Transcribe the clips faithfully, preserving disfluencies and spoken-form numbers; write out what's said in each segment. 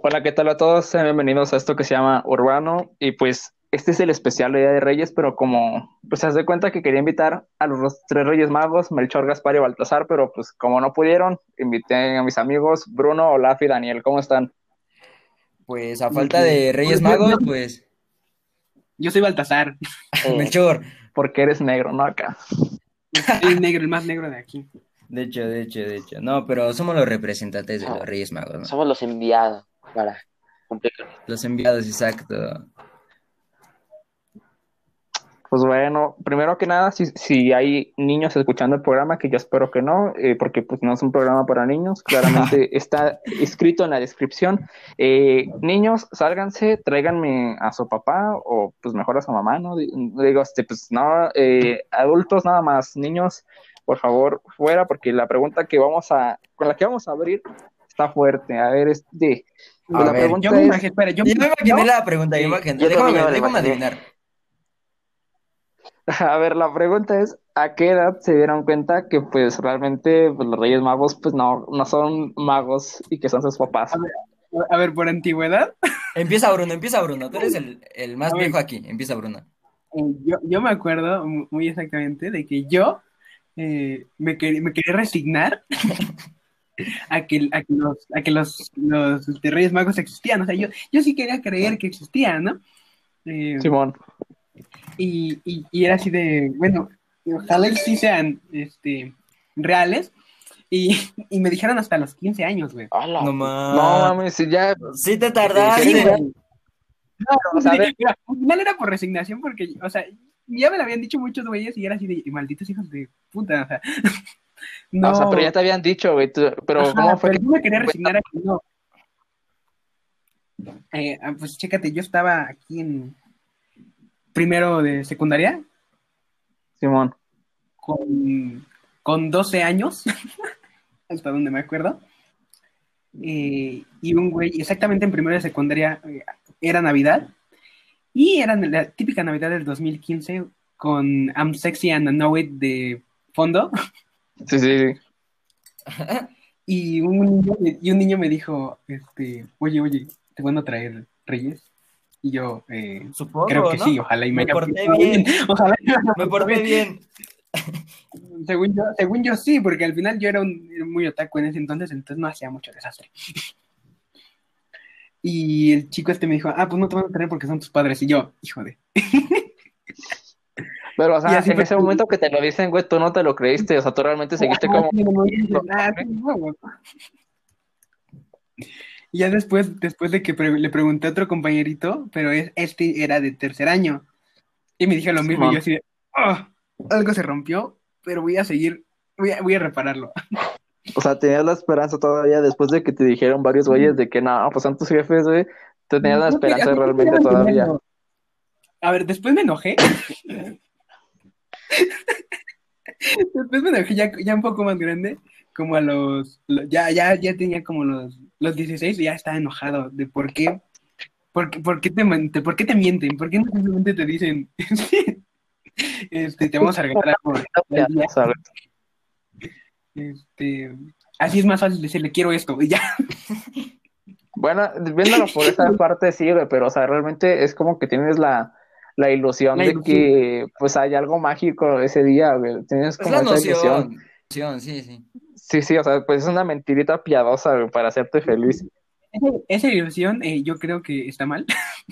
Hola, ¿qué tal a todos? Sean bienvenidos a esto que se llama Urbano. Y pues este es el especial de Día de Reyes, pero como pues se hace cuenta que quería invitar a los dos- tres Reyes Magos, Melchor, Gaspar y Baltasar, pero pues como no pudieron, invité a mis amigos Bruno, Olaf y Daniel. ¿Cómo están? Pues a Muy falta bien. de Bueno, Reyes yo, yo, Magos, pues yo soy Baltasar. Eh, Melchor. porque eres negro, ¿no? Acá. Soy el negro, el más negro de aquí. De hecho, de hecho, de hecho. No, pero somos los representantes de los So- Reyes Magos, ¿no? Somos los enviados para cumplir con esto. Los enviados, exacto. Pues bueno, primero que nada, si, si hay niños escuchando el programa, que yo espero que no, eh, porque pues no es un programa para niños, claramente está escrito en la descripción. Eh, niños, sálganse, tráiganme a su papá o pues mejor a su mamá, ¿no? Digo, este, pues no, eh, adultos nada más, niños, por favor, fuera, porque la pregunta que vamos a, con la que vamos a abrir está fuerte. A ver, este, pues A la ver, Yo pregunta me es, imagino, espera, yo yo me me imaginé imagino la pregunta, yo me que, imaginé- Yo también ya déjame, me lo déjame imaginé. adivinar. A ver, la pregunta es, ¿a qué edad se dieron cuenta que pues realmente pues, los Reyes Magos pues no, no son magos y que son sus a papás? ver, a ver, por antigüedad, Empieza Bruno, empieza Bruno. Tú eres el, el más a ver, viejo aquí. Empieza Bruno. eh, yo, yo me acuerdo mu- muy exactamente de que yo eh, me, quer- me quería resignar a que, a que los, a que los, los este, Reyes Magos existían. O sea, yo, yo sí quería creer que existían, ¿no? Eh, Simón. y, y, y era así de, bueno, ojalá y sí sean este, reales. Y, y me dijeron hasta los quince años, güey. Hola, No No más. mames, si ya Sí te que te Sí, dijeron ya, tardaste. güey. No, o sí, sea, a ver, mira, al final era por resignación porque, o sea, ya me lo habían dicho muchos güeyes y era así de malditos hijos de puta, o sea, o sea, pero no, ya te habían dicho, güey, tú- pero ¿cómo ajá, fue pero que yo me quería te resignar a que no. Eh, ah, pues chécate, yo estaba aquí en primero de secundaria Simón? con, con doce años, hasta donde me acuerdo, eh, y un güey, exactamente en primero de secundaria, eh, era Navidad, y era la típica Navidad del dos mil quince con I'm Sexy and I Know It de fondo. Sí, sí, sí. Y un niño, y un niño me dijo, este, oye, oye, ¿te van a traer reyes? Y yo, eh, creo Supongo, que sí, ¿no? ojalá y me Me haya porté portado bien. bien. Ojalá y me haya Me portado porté bien. bien. Según yo, según yo sí, porque al final yo era un, era muy otaku en ese entonces, entonces no hacía mucho desastre. Y el chico este me dijo, ah, pues no te van a traer porque son tus padres. Y yo, hijo de. Pero, o Y sea, así en fue. ese momento que te lo dicen, güey, tú no te lo creíste, o sea, tú realmente seguiste Ah, como, sí, no, dices, ah, sí, huevo. Y ya después, después de que pre- le pregunté a otro compañerito, pero es, este era de tercer año. Y me dije lo mismo y yo Simón. así de, "Ah, algo se rompió, pero voy a seguir, voy a, voy a repararlo". O sea, tenías la esperanza todavía después de que te dijeron varios güeyes de que no, pues son tus jefes, güey, tú tenías la Yo, que- o esperanza sea, yo quería realmente todavía. mantenerlo. A ver, después me enojé, después me enojé ya, ya un poco más grande, como a los, lo- ya, ya, ya tenía como los, los dieciséis y ya estaba enojado de por qué, por qué, por qué te, man- te- por qué te mienten, por qué no simplemente te dicen, este, te vamos a regalar algo el día, ¿Sabes? este, así es más fácil decirle quiero esto, y ya. Bueno, viéndolo por esa parte sí, güey, pero o sea, realmente es como que tienes la, la ilusión La de ilusión. que pues hay algo mágico ese día, güey. Tienes Es como la esa ilusión. noción. Noción, sí, sí. Sí, sí, o sea, pues es una mentirita piadosa, güey, para hacerte feliz. Esa, esa ilusión eh, yo creo que está mal,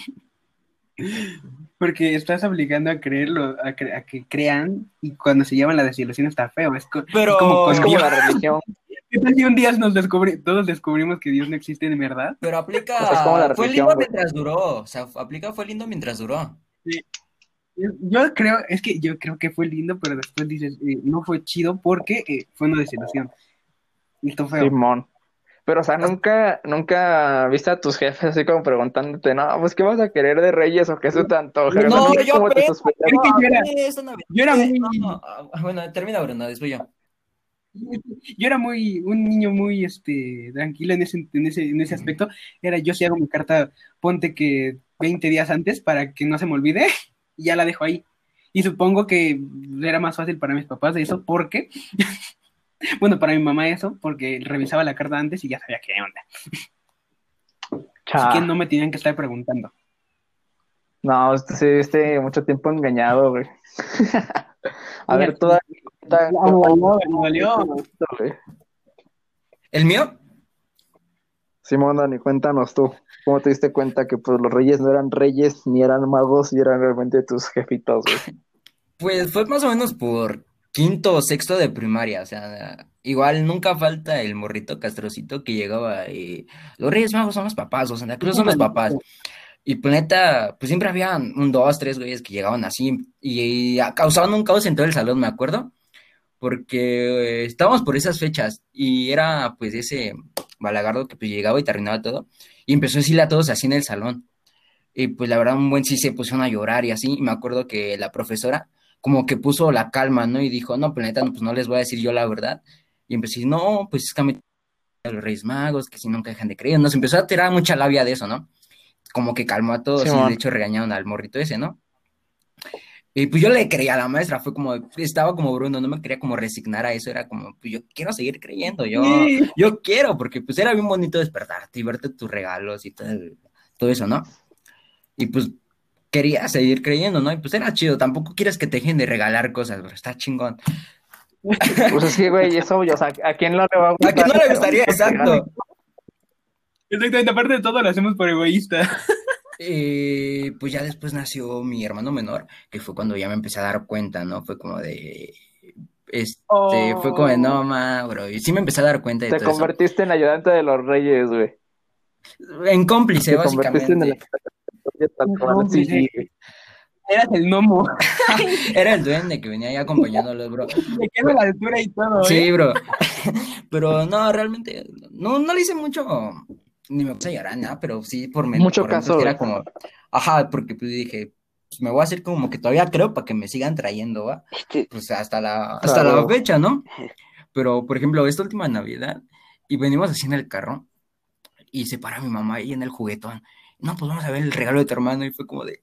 porque estás obligando a creerlo, a, cre- a que crean, y cuando se llevan la desilusión está feo. Es, co- es como Pero, Es con como Dios. la religión, ¿Qué tal si un día nos descubri todos descubrimos que Dios no existe en verdad? pero o sea, es como la aplica. Fue lindo religión, güey. mientras duró. O sea, aplica fue lindo mientras duró. Sí. Yo yo creo, es que yo creo que fue lindo, pero después dices, eh, no fue chido porque eh, fue una desilusión. Y esto feo. Simón. Pero, o sea, nunca, nunca viste a tus jefes así como preguntándote, no, pues, ¿qué vas a querer de Reyes o qué se te antoja? O sea, No, nunca yo como te apenas. suspendieron. Es No, que a yo era, mí esta Navidad yo era fue- muy, no, ah, bueno, termina Bruno, después yo. yo era muy, un niño muy este, tranquilo en ese, en ese, en ese aspecto. Era yo si hago mi carta, ponte que veinte días antes para que no se me olvide, y ya la dejo ahí. Y supongo que era más fácil para mis papás eso, porque, bueno, para mi mamá eso, porque revisaba la carta antes y ya sabía qué onda. Así que Cha. no me tenían que estar preguntando. No, este sí, este mucho tiempo engañado, güey. A ver, Fíjate, toda ya me dolió, me dolió. güey. ¿El mío? Simón, Dani, cuéntanos tú. ¿Cómo te diste cuenta que pues los reyes no eran reyes ni eran magos y eran realmente tus jefitos, güey? Pues fue más o menos por quinto o sexto de primaria, o sea, igual nunca falta el morrito castrocito que llegaba y los Reyes Magos son los papás, o Santa Cruz son los papás. Y pues neta, pues siempre había un, dos, tres güeyes que llegaban así y, y causaban un caos en todo el salón, me acuerdo, porque eh, estábamos por esas fechas y era pues ese balagardo que pues llegaba y te arruinaba todo y empezó a decirle a todos así en el salón. Y pues la verdad, un buen sí se pusieron a llorar y así. Y me acuerdo que la profesora como que puso la calma, ¿no? Y dijo, no, pues neta, no, pues no les voy a decir yo la verdad. Y empecé, no, pues es que a mí a los Reyes Magos, que si nunca dejan de creer. Nos empezó a tirar mucha labia de eso, ¿no? Como que calmó a todos y de Simón. hecho regañaron al morrito ese, ¿no? Y pues yo le creía a la maestra, fue como, estaba como Bruno, no me quería como resignar a eso, era como, pues yo quiero seguir creyendo, yo, Sí. yo quiero, porque pues era bien bonito despertarte y verte tus regalos y todo, el- todo eso, ¿no? Y pues quería seguir creyendo, ¿no? Y pues era chido, tampoco quieres que te dejen de regalar cosas, pero está chingón. Pues es que, güey, es obvio, o sea, ¿a quién no le va a ¿A gustar? quién no le gustaría? Exacto. Exactamente, aparte de todo lo hacemos por egoísta. Eh, pues ya después nació mi hermano menor, que fue cuando ya me empecé a dar cuenta, ¿no? Fue como de, este, Oh. fue como de, no, ma, bro, y sí me empecé a dar cuenta de Te todo eso. convertiste en ayudante de los reyes, güey. En cómplice, Te convertiste en el básicamente. tal cual, sí, Cómplice. güey. Eras el gnomo. Era el duende que venía ahí acompañándolos, bro. Me quedo a la altura y todo, ¿eh? Sí, bro. Pero no, realmente, no, no le hice mucho, ni me puse a llorar, nada, pero sí por menos. Mucho por caso, dentro sí era güey. como, ajá, porque pues dije, pues me voy a hacer como que todavía creo para que me sigan trayendo, ¿va? Este, Pues hasta la, hasta Ah, la huevo. fecha, ¿no? Pero, por ejemplo, esta última Navidad, y venimos así en el carro, y se para mi mamá ahí en el juguetón. No, pues vamos a ver el regalo de tu hermano, y fue como de.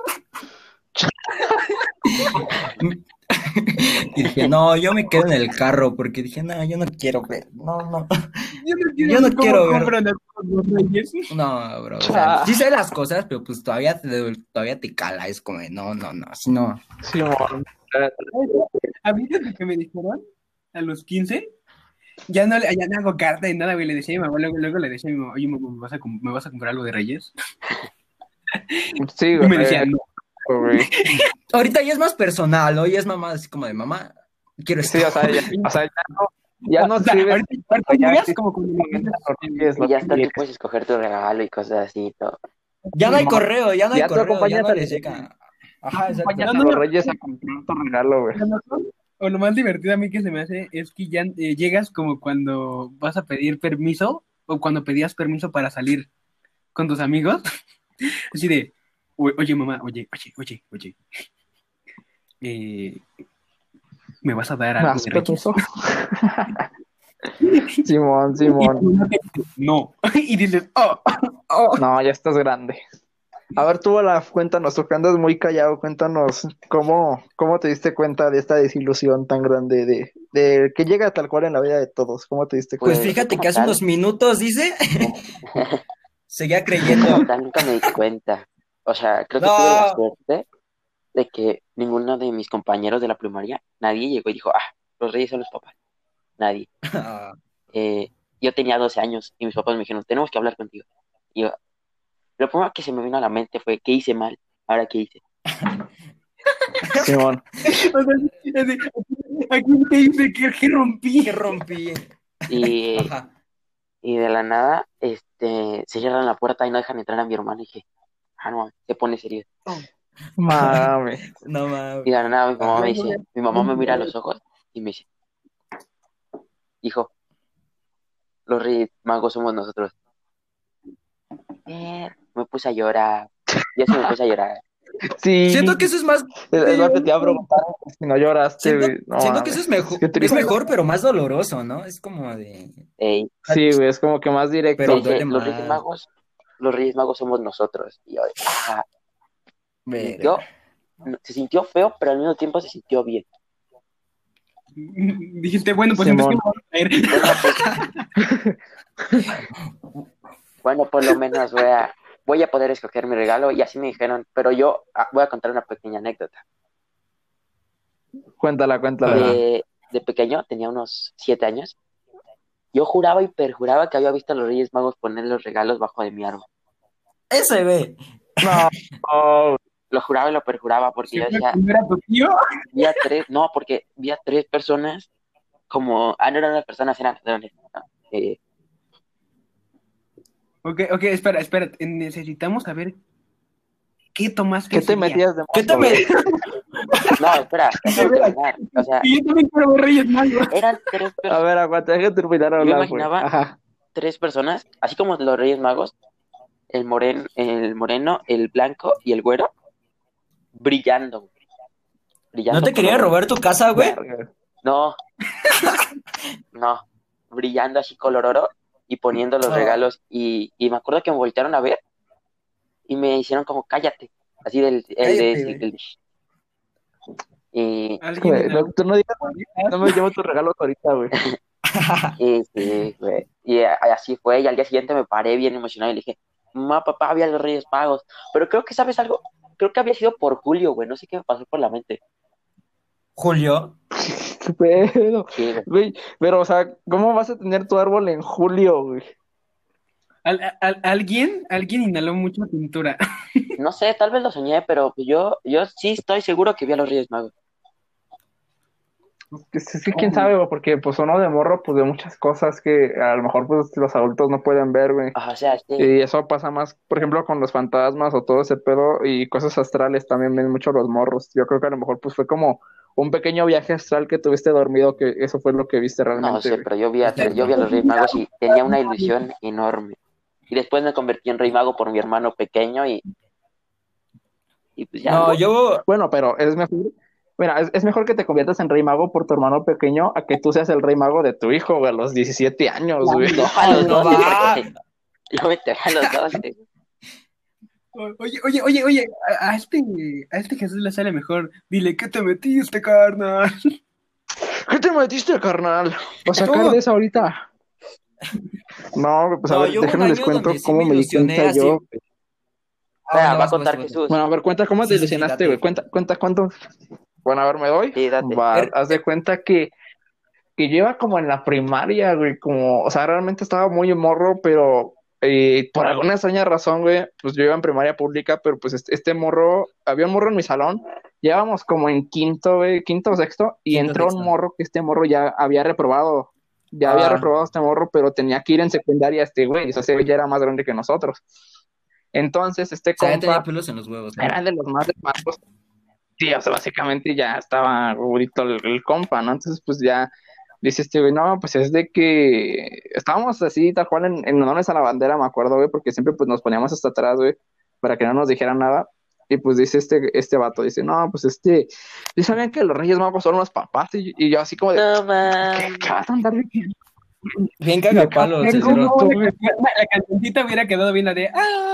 Y dije, no, yo me quedo en el carro, porque dije, no, yo no quiero ver, no, no, Yo no quiero, yo no ver cómo quiero ver. compran las cosas los reyes. No, bro, o sea, sí sé las cosas, pero pues todavía te, todavía te cala, es como de, no, no, no, así no. Simón. A mí desde que me dijeron a los quince, ya no, le- ya no hago carta y nada, güey. Le decía a mi mamá, luego, luego le decía a mi mamá, oye, mamá, ¿me vas a, com- ¿me vas a comprar algo de Reyes? Sí, Y güey. me decía, no. güey. Ahorita ya es más personal, hoy es mamá, así como de, mamá, quiero esto. Sí, o sea, ya, o sea, ya no, ya no O sea, escribes. ahorita, ahorita ya llegas sí, como con es lo y ya que hasta tú quieres. puedes escoger tu regalo y cosas así y todo. Ya no hay Simón. correo, ya no hay Ya tú correo, ya acompañas no a les los- llega. Ajá, exacto. acompañas No, a no, los no. reyes a comprar tu regalo, güey. Lo mejor, o lo más divertido a mí que se me hace es que ya eh, llegas como cuando vas a pedir permiso o cuando pedías permiso para salir con tus amigos. Así de, "O- oye mamá, oye, oye, oye, oye, eh, ¿me vas a dar ¿Me algo das de Reyes?" permiso? Simón, Y Simón. tú no te dices, no. Y dices, oh, oh. No, ya estás grande. A ver, tú, la cuéntanos, tú que andas muy callado, cuéntanos cómo, cómo te diste cuenta de esta desilusión tan grande de, de que llega tal cual en la vida de todos. ¿Cómo te diste Pues cuenta? Pues, fíjate como que hace tal, unos minutos, dice, seguía yo creyendo. como tal nunca me di cuenta. O sea, creo que tuve la No, suerte de que ninguno de mis compañeros de la primaria, nadie llegó y dijo, ah, los reyes son los papás. Nadie. Eh, yo tenía doce años y mis papás me dijeron, tenemos que hablar contigo. Y yo, lo primero que se me vino a la mente fue, ¿qué hice mal? ¿Ahora qué hice? Simón. O sea, así, aquí te dice que, que rompí. que rompí. Y, Ajá. y de la nada, este, se cierran la puerta y no dejan entrar a mi hermano. Y dije, ah, no, se pone serio. Mame. No mames. Y de la nada mi mamá Ajá. me dice, mi mamá me mira a los ojos y me dice, hijo, los reyes magos somos nosotros. Eh, me puse a llorar. Yo sí me puse a llorar. Sí. Siento que eso es más. Es, es lo que te iba a preguntar, si no lloraste, Siento, güey. No, siento que mames. eso es mejor, Qué es triste. mejor, pero más doloroso, ¿no? Es como de. Ey, Sí, güey, es como que más me directo. Pero dice, duele los reyes más. magos, los reyes magos somos nosotros. Y yo, ah, Verga. yo, se sintió feo, pero al mismo tiempo se sintió bien. Dijiste, bueno, pues Simón. entonces, ¿qué me vas a traer? Bueno, pues, Bueno, por lo menos voy a, voy a poder escoger mi regalo y así me dijeron, pero yo ah, voy a contar una pequeña anécdota. Cuéntala, cuéntala. De, de pequeño, tenía unos siete años, yo juraba y perjuraba que había visto a los Reyes Magos poner los regalos bajo de mi árbol. Ese ve. No, no. Lo juraba y lo perjuraba porque yo decía, ¿No era tu tío? vi a tres, no, porque vi a tres personas como, ah, no eran las personas, eran ladrones, ¿no? Eh, Ok, ok, espera, espera. Necesitamos saber qué tomaste ¿Qué ese te día. metías de ¿Qué te mozo, me... güey? no, espera, déjame terminar. O sea, Y yo también quiero Reyes Magos. eran tres A personas, ver, aguanta, déjame terminar de Yo me hablar, güey. imaginaba- Ajá. tres personas, así como los Reyes Magos, el moreno, el moreno, el blanco y el güero, brillando, brillando. ¿No te quería color oro. robar tu casa, güey? Verga. No, no, brillando así color oro y poniendo los Ah. regalos. Y, y me acuerdo que me voltearon a ver y me hicieron como cállate, así del el Cállate, de, güey. el- y, Alguien Güey, en no, algún- tú no digas, no me llevo tus regalos ahorita, güey. y, sí, güey, y eh, así fue. Y al día siguiente me paré bien emocionado y le dije, mamá, papá, había los Reyes Magos. Pero creo que, ¿sabes algo? Creo que había sido por Julio, güey, no sé qué me pasó por la mente. Julio. Qué pedo. Sí, güey. Güey, pero, o sea, ¿cómo vas a tener tu árbol en julio, güey? Al- al- alguien, alguien inhaló mucha pintura. No sé, tal vez lo soñé, pero yo, yo sí estoy seguro que vi a los Reyes Magos. Es que, sí, quién sabe, güey, porque pues uno de morro, pues de muchas cosas que a lo mejor pues los adultos no pueden ver, güey. Ajá, o sea, sí. Y eso pasa más, por ejemplo, con los fantasmas o todo ese pedo y cosas astrales también ven mucho los morros. Yo creo que a lo mejor pues fue como un pequeño viaje astral que tuviste dormido, que eso fue lo que viste No realmente, sé, güey. pero yo vi, a, Exacto. yo vi a los Reyes Magos y tenía una ilusión enorme. Y después me convertí en Rey Mago por mi hermano pequeño y, y pues ya. No, yo... Bueno, pero es mejor, mira, es, es mejor que te conviertas en rey mago por tu hermano pequeño a que tú seas el rey mago de tu hijo, güey, a los diecisiete años, güey. No, a los No doce. va. Yo me enteré a los doce. Oye, oye, oye, oye, a, a este, a este Jesús le sale mejor. Dile, ¿qué te metiste, carnal? ¿Qué te metiste, carnal? ¿Vas a sacar ¿Cómo? de eso ahorita? No, pues a No, ver, yo hubo un déjenme les año cuento donde sí cómo me me di ilusioné cuenta así. yo. Ah, Vea, bueno, va a vas, contar vas, vas. Jesús. Bueno, a ver, cuenta cómo te Sí, sí, sí, ilusionaste, date. güey. Cuenta, cuenta cuánto. Bueno, a ver, ¿me doy? Sí, date. Va, Er- haz de cuenta que, que yo iba como en la primaria, güey, como, o sea, realmente estaba muy morro, pero eh, por alguna extraña razón, güey, pues yo iba en primaria pública, pero pues este, este morro, había un morro en mi salón, llevábamos como en quinto, güey, quinto o sexto, y Quinto, entró un sexto. morro que este morro ya había reprobado, ya había Ah. reprobado este morro, pero tenía que ir en secundaria este güey, o sea, ese güey ya era más grande que nosotros. Entonces, este O sea, ya tenía compa pelos en los huevos, ¿no? era de los más hermanos. Sí, o sea, básicamente ya estaba gordito el, el compa, ¿no? Entonces, pues ya dice este güey, no, pues es de que estábamos así, tal cual, en, en honores a la bandera, me acuerdo, güey, porque siempre pues nos poníamos hasta atrás, güey, para que no nos dijeran nada. Y pues dice este, este vato, dice, no, pues este, ¿sí sabían que los Reyes Magos son los papás? Y, y yo así como de, No, ¿qué, man. qué vas a andar diciendo? Bien cagapalos, Venga, el ¿Cómo cerote. la, canción- la cancioncita hubiera quedado bien la de...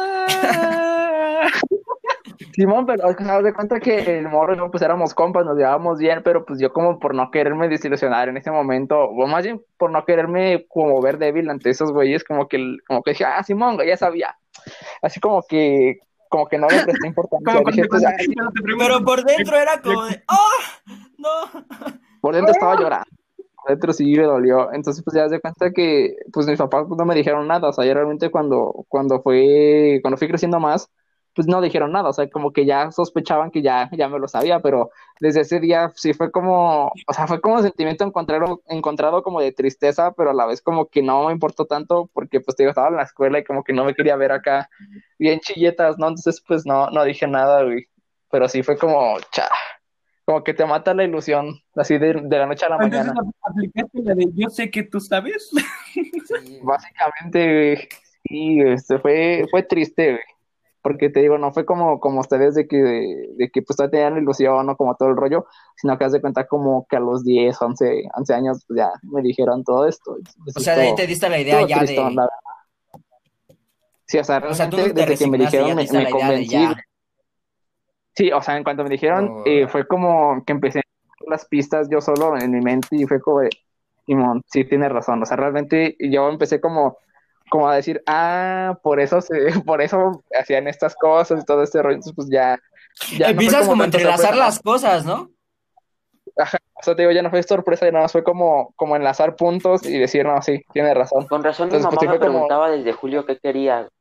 ¡Ah! Simón, pero o sea, haz de cuenta que el morro y yo pues éramos compas, nos llevábamos bien, pero pues yo como por no quererme desilusionar en ese momento, o más bien por no quererme como ver débil ante esos güeyes, como que, el- como que dije, ah, Simón, güey, ya sabía. Así como que, como que no le presté importancia. Como Dije, cuando, pues, cuando- ah, cuando te preguntan, Pero por dentro era como de... ¡Oh! ¡No! por dentro estaba llorando. Por dentro sí me dolió. Entonces, pues ya se cuenta que, pues mis papás pues, no me dijeron nada. O sea, yo realmente cuando, cuando fue, cuando fui creciendo más, pues no dijeron nada. O sea, como que ya sospechaban que ya, ya me lo sabía, pero desde ese día sí fue como, o sea, fue como un sentimiento encontrado, encontrado como de tristeza, pero a la vez como que no me importó tanto porque pues te digo, estaba en la escuela y como que no me quería ver acá bien chilletas, ¿no? Entonces, pues no, no dije nada, güey. Pero sí fue como, cha, como que te mata la ilusión, así de, de la noche a la entonces mañana. aplicaste la de yo sé que tú sabes. Sí. Básicamente, güey, sí, este, fue, fue triste, güey, porque te digo, no fue como, como ustedes de que, de que pues todavía tenían la ilusión o como todo el rollo, sino que haz de cuenta como que a los diez, once, once años pues ya me dijeron todo esto. Pues, O sea, de ahí estuvo- te diste la idea estuvo ya tristón, de... la verdad. Sí, o sea, O sea, tú realmente no te desde que me resignaste, dijeron ya me, diste me la idea de convencí, ya... güey. Sí, o sea, en cuanto me dijeron, Oh. eh, fue como que empecé a ver las pistas yo solo en mi mente y fue como de, Simón, sí tienes razón, o sea, realmente yo empecé como, como a decir, ah, por eso se, por eso hacían estas cosas y todo este rollo, entonces pues ya, ya no fue Empiezas como a tanta entrelazar sorpresa, las cosas, ¿no? ajá, o sea, te digo, ya no fue sorpresa, ya nada más fue como, como enlazar puntos y decir, no, sí, tiene razón. Con razón mi Entonces, pues mamá sí me fue como, preguntaba desde julio qué quería.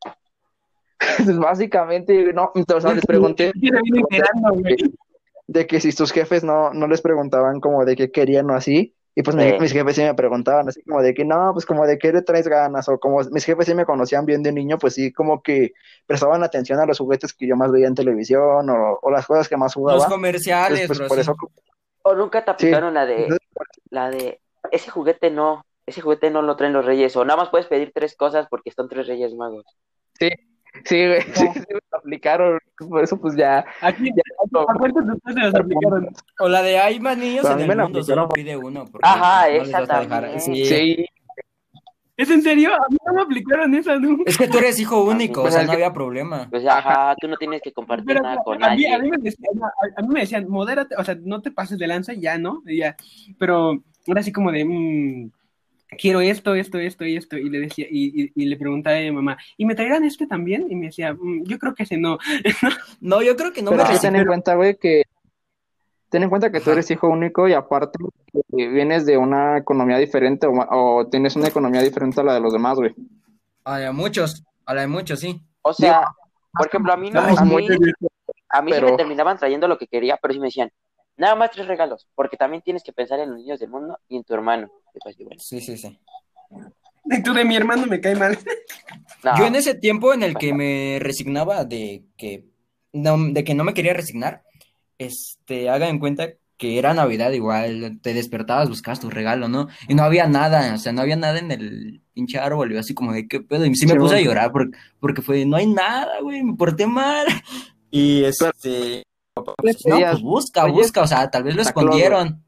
pues, básicamente, no, entonces les pregunté Yo me vine enterando, güey. de que si tus jefes no, no les preguntaban como de qué querían o así, y pues mi- Eh, mis jefes sí me preguntaban así como de que no, pues como de qué le traes ganas, o como mis jefes sí me conocían bien de niño, pues sí como que prestaban atención a los juguetes que yo más veía en televisión, o, o las cosas que más Los jugaba, entonces comerciales, pues bro, por sí. eso, o nunca te sí, aplicaron la de, entonces, la de, ese juguete no, ese juguete no lo traen los reyes, o nada más puedes pedir tres cosas porque están tres reyes magos. sí, sí, güey, sí, No, sí me lo aplicaron, por eso pues ya, aquí, ya aquí, no, ¿a cuántos de ustedes se los aplicaron? O la de hay más niños pero a en mí el me la mundo, aplicaron, solo pide uno, porque Ajá, pues, no les esa vas a dejar. también. Sí. sí, ¿Es en serio? A mí no me aplicaron esa, ¿no? Es que tú eres hijo A mí, único, o bueno, sea, es no que, había problema. pues ajá, ajá, tú no tienes que compartir Pero nada con a mí, a nadie. mí me decían, a, a mí me decían, modérate, o sea, no te pases de lanza y ya, ¿no? Y ya. Pero era así como de, mm, quiero esto, esto, esto y esto. Y le decía, y, y, y le preguntaba a mi mamá, ¿y me traerán este también? Y me decía, "Mm, yo creo que ese no". No, yo creo que no pero me es que No, ten en resignaron. cuenta, güey, que ten en cuenta que tú Ajá. eres hijo único y aparte eh, vienes de una economía diferente o, ma- o tienes una economía diferente a la de los demás, güey. A la de muchos, a la de muchos, sí. o Digo, sea, no por ejemplo, a mí no, Ay, somos a sí, muy, mí, a mí sí me pero terminaban trayendo lo que quería, pero sí me decían, nada más tres regalos, porque también tienes que pensar en los niños del mundo y en tu hermano. Y pues, y bueno, Sí, sí, sí. y tú de mi hermano me cae mal. Yo en no, ese tiempo en el que pasa. me resignaba de que no, de que no me quería resignar, este, haga en cuenta que era Navidad igual, te despertabas, buscabas tu regalo, ¿no? Y no había nada, o sea, no había nada en el pinche árbol, y yo así como de qué pedo, y sí me puse a Simón, llorar porque, porque fue, no hay nada, güey, me porté mal. Y pero este, ¿qué le pues no, pues pedías? busca, Reyes busca, o sea, tal vez lo Santa Claus, güey. escondieron.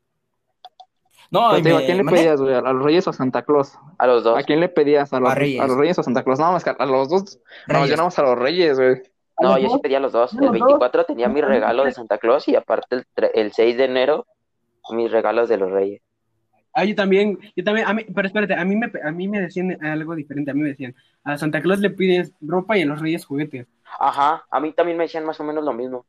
No, Pero y te digo, ¿a quién me le mandé pedías, güey? ¿A los Reyes o a Santa Claus? A los ¿A dos. quién le pedías? ¿A los, a Re- a los Reyes, Reyes o a Santa Claus? No, más que a los dos. No, yo Reyes. nada más a los Reyes, güey. A No, los yo sí dos, pedía los dos. a El los dos. veinticuatro tenía mi regalo de Santa Claus y aparte el, tre- el seis de enero mis regalos de los Reyes. Ah, yo también, yo también, a mí, pero espérate, a mí me, a mí me decían algo diferente, a mí me decían, a Santa Claus le pides ropa y a los Reyes juguetes. Ajá, a mí también me decían más o menos lo mismo.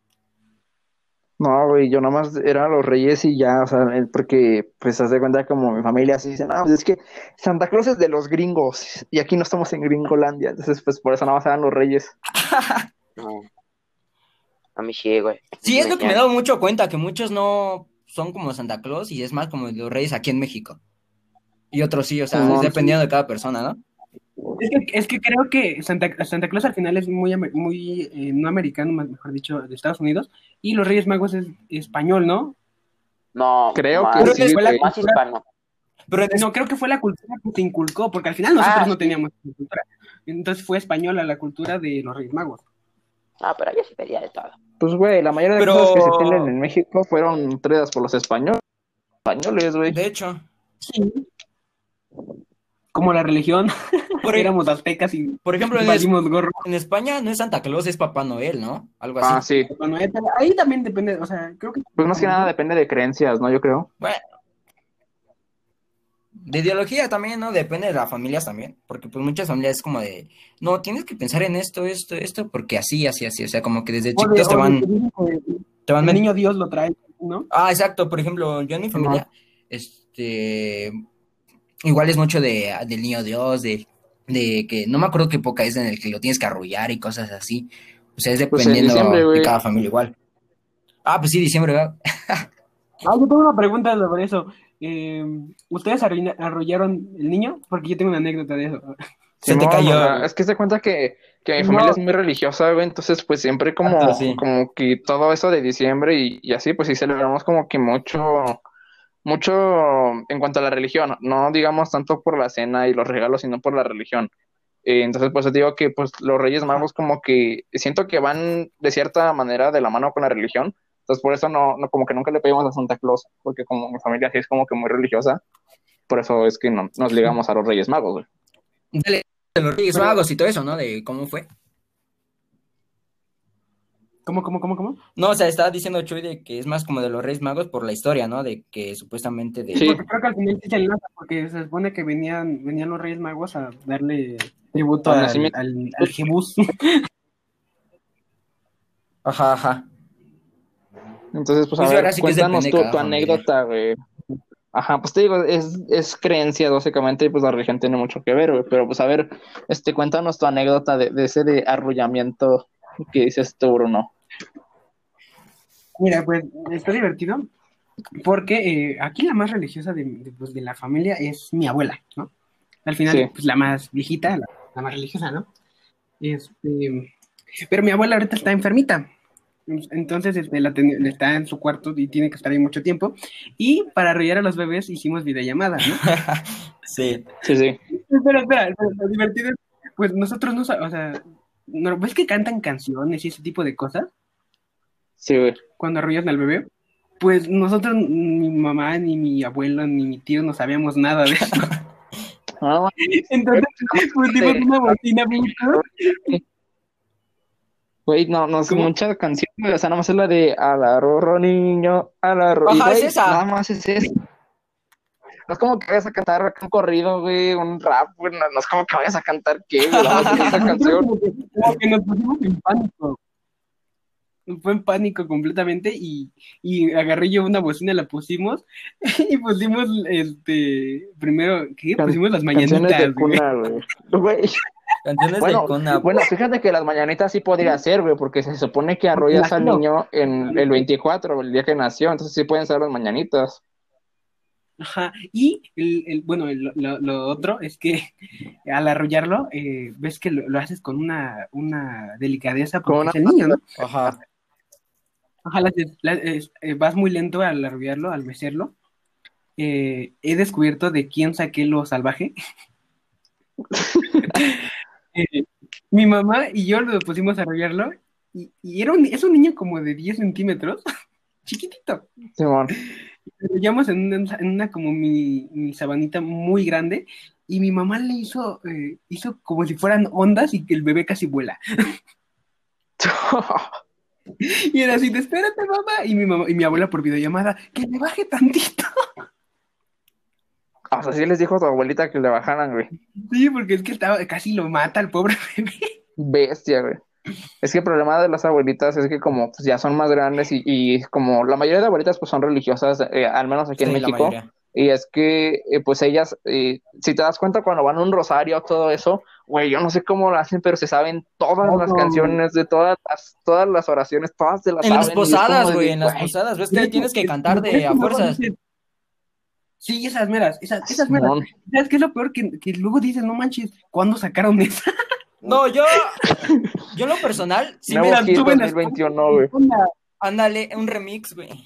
No, güey, yo nada más era los Reyes y ya, o sea, eh, porque pues haz de cuenta como mi familia así dice, no, pues es que Santa Claus es de los gringos y aquí no estamos en Gringolandia, entonces pues por eso nada más eran los Reyes. No, a mí sí, güey. Sí, Sí es me lo que me he decían, dado mucho cuenta, que muchos no son como Santa Claus y es más como los Reyes aquí en México. Y otros sí, o sea, es Simón, dependiendo de cada persona, ¿no? Es que, es que creo que Santa, Santa Claus al final es muy, ame- muy eh, no americano, más- mejor dicho, de Estados Unidos, y los Reyes Magos es español, ¿no? no, creo que Creo más, que sí, fue la güey. más cultura, hispano. Pero en es- no, creo que fue la cultura que se inculcó, porque al final nosotros Ah, no sí. teníamos cultura. Entonces fue española la cultura de los Reyes Magos. Ah, pero yo sí pedía de todo. Pues güey, la mayoría de cosas que se tienen pero, en México fueron traídas por los españoles, españoles, güey. de hecho, Sí. Como la religión, por, e- éramos aztecas y por ejemplo, en, es- valimos gorro. en España no es Santa Claus, es Papá Noel, ¿no? Algo Ah, así. sí. Bueno, eh, pero ahí también depende, o sea, creo que Pues más que nada ¿no? depende de creencias, ¿no? Yo creo. Bueno, de ideología también, ¿no? Depende de las familias también, porque pues muchas familias es como de, no, tienes que pensar en esto, esto, esto, porque así, así, así, o sea, como que desde O de, chiquitos te o de que van, dicen que te van el met- niño Dios lo trae, ¿no? Ah, exacto, por ejemplo, yo en mi Ajá. familia, este, igual es mucho de, del niño Dios, de, de que, no me acuerdo qué época es en el que lo tienes que arrullar y cosas así, o sea, es Pues en diciembre, dependiendo de güey. cada familia igual. Ah, pues sí, diciembre, ¿verdad? Ah, yo tengo una pregunta sobre eso. Eh, ¿ustedes arruina- arrollaron el niño? Porque yo tengo una anécdota de eso. Se te Simón, o cayó, sea, es que se cuenta que, que mi familia es No, muy religiosa, güey, entonces pues siempre exacto, como, sí. como que todo eso de diciembre y, y así, pues sí celebramos como que mucho, mucho en cuanto a la religión, no digamos tanto por la cena y los regalos, sino por la religión. Eh, entonces, pues te digo que pues los Reyes ajá. Magos como que siento que van de cierta manera de la mano con la religión, entonces por eso no, no como que nunca le pedimos a Santa Claus, porque como mi familia sí es como que muy religiosa, por eso es que no, nos ligamos a los Reyes Magos, güey. Dale, de los Reyes Pero, Magos y todo eso, ¿no? De cómo fue. ¿Cómo, cómo, cómo, cómo? No, o sea, estaba diciendo Chuy de que es más como de los Reyes Magos por la historia, ¿no? De que supuestamente de... Sí, porque creo que al final sí se enlaza, porque se supone que venían, venían los Reyes Magos a darle tributo Al al, nacimiento. al, al Jebús. Ajá, ajá. Entonces, pues, Pues a sí, ver, ahora sí que es cuéntanos depende de tu, cada tu familia. anécdota, güey. Ajá, pues te digo, es, es creencia, básicamente, y pues la religión tiene mucho que ver, güey. Pero, pues, a ver, este, cuéntanos tu anécdota de, de ese de arrullamiento que dices tú, Bruno. Mira, pues está divertido, porque eh, aquí la más religiosa de, de, pues, de la familia es mi abuela, ¿no? Al final, Sí, pues la más viejita, la, la más religiosa, ¿no? Este, pero mi abuela ahorita está enfermita. Entonces este, la ten- está en su cuarto y tiene que estar ahí mucho tiempo. Y para arrollar a los bebés hicimos videollamada, ¿no? Sí. sí, sí, Espera, espera, lo lo divertido es, pues nosotros no, sa- o sea, ¿no ves que cantan canciones y ese tipo de cosas sí, güey. cuando arrollan al bebé? Pues nosotros, ni mi mamá, ni mi abuelo, ni mi tío no sabíamos nada de eso. No, Entonces pusimos este, una bocina Bluetooth. güey, no, no es ¿Cómo? mucha canción, güey, o sea, nada más es la de al arrojo niño, al arrojo, y Ajá, es güey, esa. nada más es eso. No es como que vayas a cantar un corrido, güey, un rap, güey, no, no es como que vayas a cantar qué, güey, nada más es esa Nosotros canción. como que, como que nos pusimos en pánico. Fue en pánico completamente y, y agarré yo una bocina, la pusimos y pusimos, este, primero, ¿qué? Can- Pusimos las canciones de mañanitas, güey. cuna, güey. Güey, Canciones de bueno, cuna. bueno, fíjate que las mañanitas sí podría ser, güey, porque se supone que Porque arrollas al nació. niño en el veinticuatro, el día que nació, entonces sí pueden ser las mañanitas. Ajá, y el, el- bueno, el- lo, lo otro es que al arrollarlo, eh, ves que lo, lo haces con una, una delicadeza Con porque una... es el niño, ¿no? Ajá. Ajá, la- la- es- eh, vas muy lento al arrollarlo, al mecerlo. Eh, he descubierto de quién saqué lo salvaje. Eh, mi mamá y yo lo pusimos a arrollarlo y, y era un, es un niño como de diez centímetros, chiquitito. Simón. Lo arrollamos en una, en una como mi, mi sabanita muy grande y mi mamá le hizo, eh, hizo como si fueran ondas y que el bebé casi vuela. Y era así, de, espérate, mamá. Y mi mamá y mi abuela por videollamada, que le baje tantito. O sea, sí les dijo a tu abuelita que le bajaran, güey. Sí, porque es que estaba, casi lo mata al pobre bebé. Bestia, güey. Es que el problema de las abuelitas es que como pues, ya son más grandes y, y como la mayoría de abuelitas pues son religiosas, eh, al menos aquí en Sí, la México, mayoría. y es que eh, pues ellas, eh, si te das cuenta cuando van a un rosario, todo eso, güey, yo no sé cómo lo hacen, pero se saben todas las canciones de todas las, todas las oraciones, todas se las En las saben y es como posadas, de, güey, en las güey, posadas. ¿Ves que Pero ahí es que, tienes que es- cantar pero es de que a luego fuerzas? dices, sí, esas meras, esas, esas meras. Simón. ¿Sabes qué es lo peor? Que, que luego dices, no manches, ¿cuándo sacaron esa? No, yo, yo en lo personal, sí Nuevo me... Mira, Hit suben las dos mil veintiuno, güey. Una- Ándale, un remix, güey.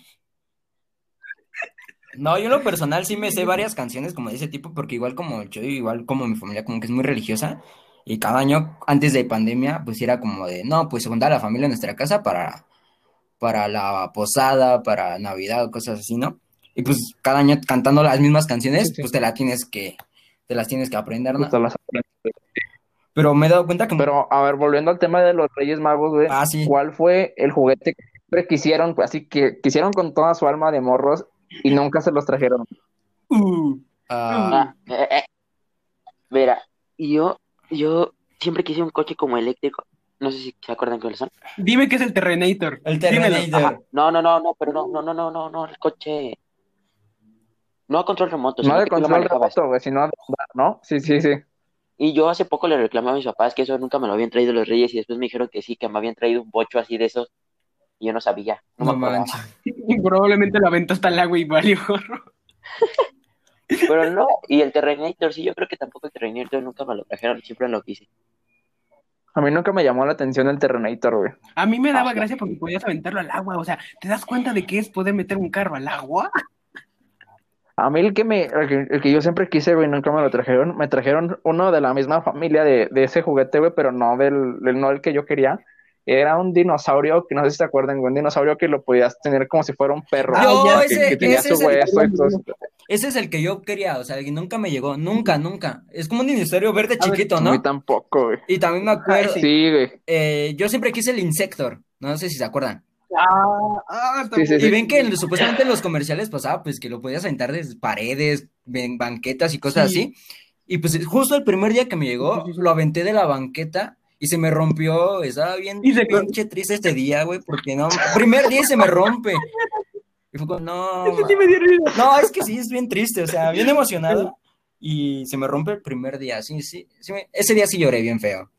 No, yo en lo personal sí me sé varias canciones como de ese tipo, porque igual como yo, igual como mi familia, como que es muy religiosa, y cada año, antes de pandemia, pues era como de, no, pues juntar a la familia en nuestra casa para, para la posada, para Navidad o cosas así, ¿no? Y pues cada año cantando las mismas Sí, canciones, sí, pues te la tienes que, te las tienes que aprender, justo ¿no? las Pero me he dado cuenta que, Pero, a ver, volviendo al tema de los Reyes Magos, güey, ah, sí, ¿cuál fue el juguete que siempre quisieron, pues, así que quisieron con toda su alma de morros y nunca se los trajeron? Uh, ah, uh. Ah, eh, eh, mira, yo, yo siempre quise un coche como eléctrico. No sé si se acuerdan cuáles son. Dime que es el Terrenator. el Dímelo. Ajá. Terrenator. No, no, no, no, pero no, no, no, no, no, no, el coche. No a control remoto, No sino de que tú lo control manejabas. remoto, güey, sino de andar, ¿no? Sí, sí, sí. Y yo hace poco le reclamé a mis papás que eso nunca me lo habían traído los Reyes y después me dijeron que sí, que me habían traído un bocho así de esos y yo no sabía, no me No acordaba. manches. Y probablemente lo aventó hasta el agua y valió gorro. Pero no, y el Terrenator, sí, yo creo que tampoco el Terrenator nunca me lo trajeron, siempre lo quise. A mí nunca me llamó la atención el Terrenator, güey. A mí me daba Ah, gracia porque podías aventarlo al agua. O sea, ¿te das cuenta de qué es poder meter un carro al agua? A mí el que me, el que, el que yo siempre quise, güey, nunca me lo trajeron. Me trajeron uno de la misma familia de, de ese juguete, güey, pero no del, del, no el que yo quería. Era un dinosaurio, que no sé si te acuerdan, güey, un dinosaurio que lo podías tener como si fuera un perro. Ah, Yo, ya que, ese, que tenía ese su es el, hueso y todo eso. ese es el que yo quería, o sea, que nunca me llegó, nunca, nunca. Es como un dinosaurio verde A ver, chiquito, A mí ¿no? tampoco, güey. Y también me Ajá, acuerdo, ese. Sí, güey. eh, yo siempre quise el Insector. No sé si se acuerdan. Ah, ah, Sí, sí, Y sí. ven que en- supuestamente en los comerciales pasaba, pues, que lo podías aventar desde paredes, en banquetas y cosas Sí. así. Y pues justo el primer día que me Sí, llegó, sí, sí. lo aventé de la banqueta y se me rompió. Estaba bien Y se con- pinche triste este día, güey, porque no, primer día y se me rompe. Y fue como, no, Eso sí me dio risa. no, es que sí, es bien triste, o sea, bien emocionado. Y se me rompe el primer día, sí, sí, sí me- ese día sí lloré bien feo.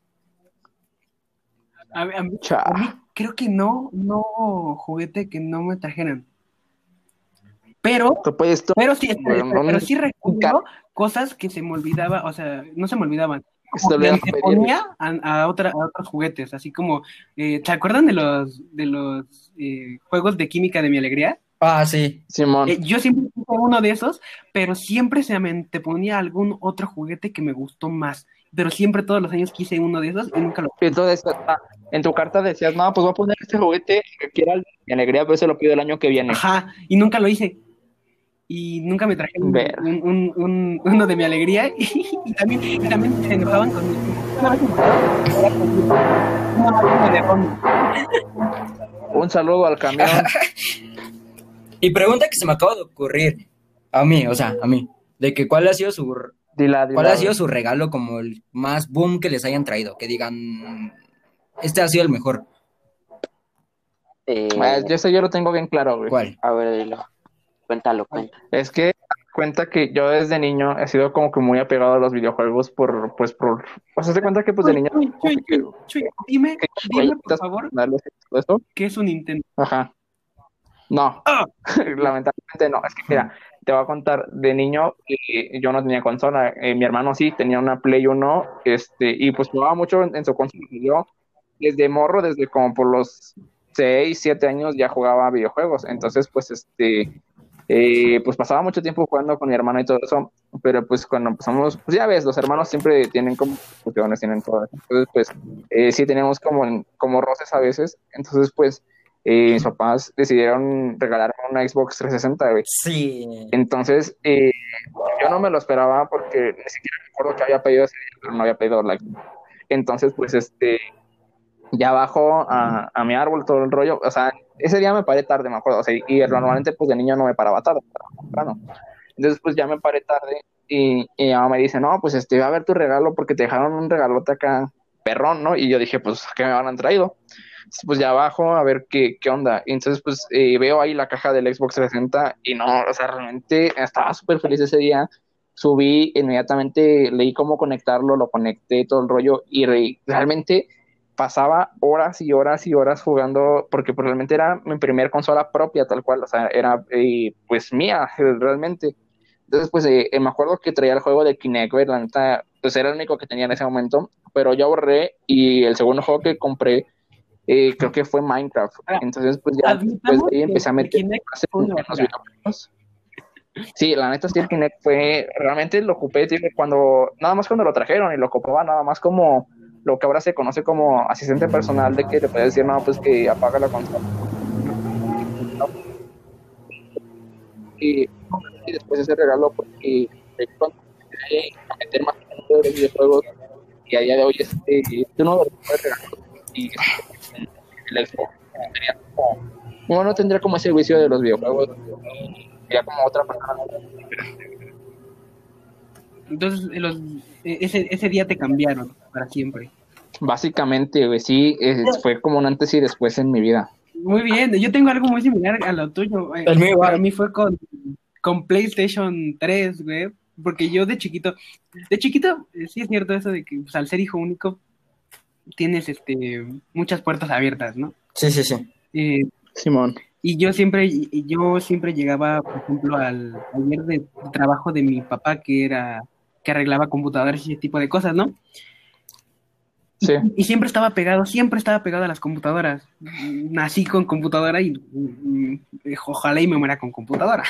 A, a mí, Cha. a mí creo que no, no juguete que no me trajeran. Pero, Tú puedes tú, pero sí, espera, güey, espera, un- pero sí un recuerdo cosas que se me olvidaba, o sea, no se me olvidaban. se te Como que olvida la feria, güey. anteponía a, a, otra, a otros juguetes, así como, eh, ¿se acuerdan de los, de los eh, juegos de química de mi alegría? Ah, sí. Simón. Eh, yo siempre quise uno de esos, pero siempre se me anteponía algún otro juguete que me gustó más. Pero siempre todos los años quise uno de esos y nunca lo... Entonces, ah, en tu carta decías, no, pues voy a poner este juguete que quiera mi alegría, pero se lo pido el año que viene. Ajá, y nunca lo hice. Y nunca me trajeron Ver. un, un, un- uno de mi alegría y, y también, y también se enojaban conmigo. Una vez me enojaron, una máquina de fondo. Un saludo al camión. Y pregunta que se me acaba de ocurrir a mí, o sea, a mí, de que cuál ha sido su Dila, dila. cuál ha sido güey. su regalo como el más boom que les hayan traído, que digan, este ha sido el mejor. Eh, Ah, yo sé, yo lo tengo bien claro, güey. ¿Cuál? a ver, dilo. Cuéntalo, cuéntalo. Es que cuenta que yo desde niño he sido como que muy apegado a los videojuegos por, pues, por, o sea, se cuenta que pues de Chuy, niño, Chuy, como Chuy, que, Chuy, Chuy, dime, que dime por jueguitos favor, personales y todo eso. ¿qué es un Nintendo? Ajá. No, ¡Ah! lamentablemente no. Es que mira, te voy a contar, de niño eh, yo no tenía consola, eh, mi hermano sí tenía una Play uno, este, y pues jugaba mucho en, en su consola. Yo desde morro, desde como por los seis siete años ya jugaba videojuegos, entonces pues este, eh, pues pasaba mucho tiempo jugando con mi hermano y todo eso, pero pues cuando empezamos, pues ya ves, los hermanos siempre tienen como discusiones, tienen todo eso. Entonces pues eh, sí tenemos como, como roces a veces, entonces pues eh, mis papás decidieron regalarme una Xbox trescientos sesenta, güey. Sí. Entonces, eh, yo no me lo esperaba porque ni siquiera me acuerdo que había pedido ese día, pero no había pedido la Xbox. Entonces, pues, este, ya bajo a, a mi árbol todo el rollo. O sea, ese día me paré tarde, me acuerdo. O sea, y normalmente, pues, de niño no me paraba tarde, me paraba temprano. Entonces, pues, ya me paré tarde y, y mi mamá me dice, no, pues, este, va a ver tu regalo porque te dejaron un regalote acá, perrón, ¿no? Y yo dije, pues, ¿qué me han traído? Pues ya bajo a ver qué, qué onda. Y entonces, pues eh, veo ahí la caja del Xbox trescientos sesenta y no, o sea, realmente estaba súper feliz ese día. Subí, inmediatamente leí cómo conectarlo, lo conecté, todo el rollo, y re- realmente pasaba horas y horas y horas jugando, porque pues, realmente era mi primer consola propia, tal cual, o sea, era eh, pues mía, realmente. Entonces, pues eh, me acuerdo que traía el juego de Kinect, güey, la neta, pues era el único que tenía en ese momento, pero yo ahorré y el segundo juego que compré eh, creo que fue Minecraft. Ahora, Entonces, pues ya después admitamos de ahí que empecé a el meter Kinect más fue en, una en los basura. videojuegos. Sí, la neta sí, el Kinect fue, realmente lo ocupé, tío, cuando, nada más cuando lo trajeron y lo ocupaba nada más como lo que ahora se conoce como asistente personal, de que le puedes decir, no, pues que apaga la consola. Y, y después ese regalo, porque cuando empecé a meter más en el mundo de los videojuegos, y a día de hoy este, es uno de los mejores regalos, y es el Xbox. Tenía como, uno no tendría como ese vicio de los videojuegos, sería como otra persona. Entonces, los, eh, ese, ese día te cambiaron para siempre. Básicamente, güey, sí, eh, fue como un antes y después en mi vida. Muy bien, yo tengo algo muy similar a lo tuyo, eh, El mío igual. pero a mí fue con, con PlayStation tres, güey, porque yo de chiquito, de chiquito, eh, sí es cierto eso de que pues, al ser hijo único tienes este muchas puertas abiertas, ¿no? Sí, sí, sí. Eh, Simón. y yo siempre, y yo siempre llegaba, por ejemplo, al taller de trabajo de mi papá, que era, que arreglaba computadoras y ese tipo de cosas, ¿no? Sí. Y siempre estaba pegado, siempre estaba pegado a las computadoras. Nací con computadora y mm, ojalá y me muera con computadora.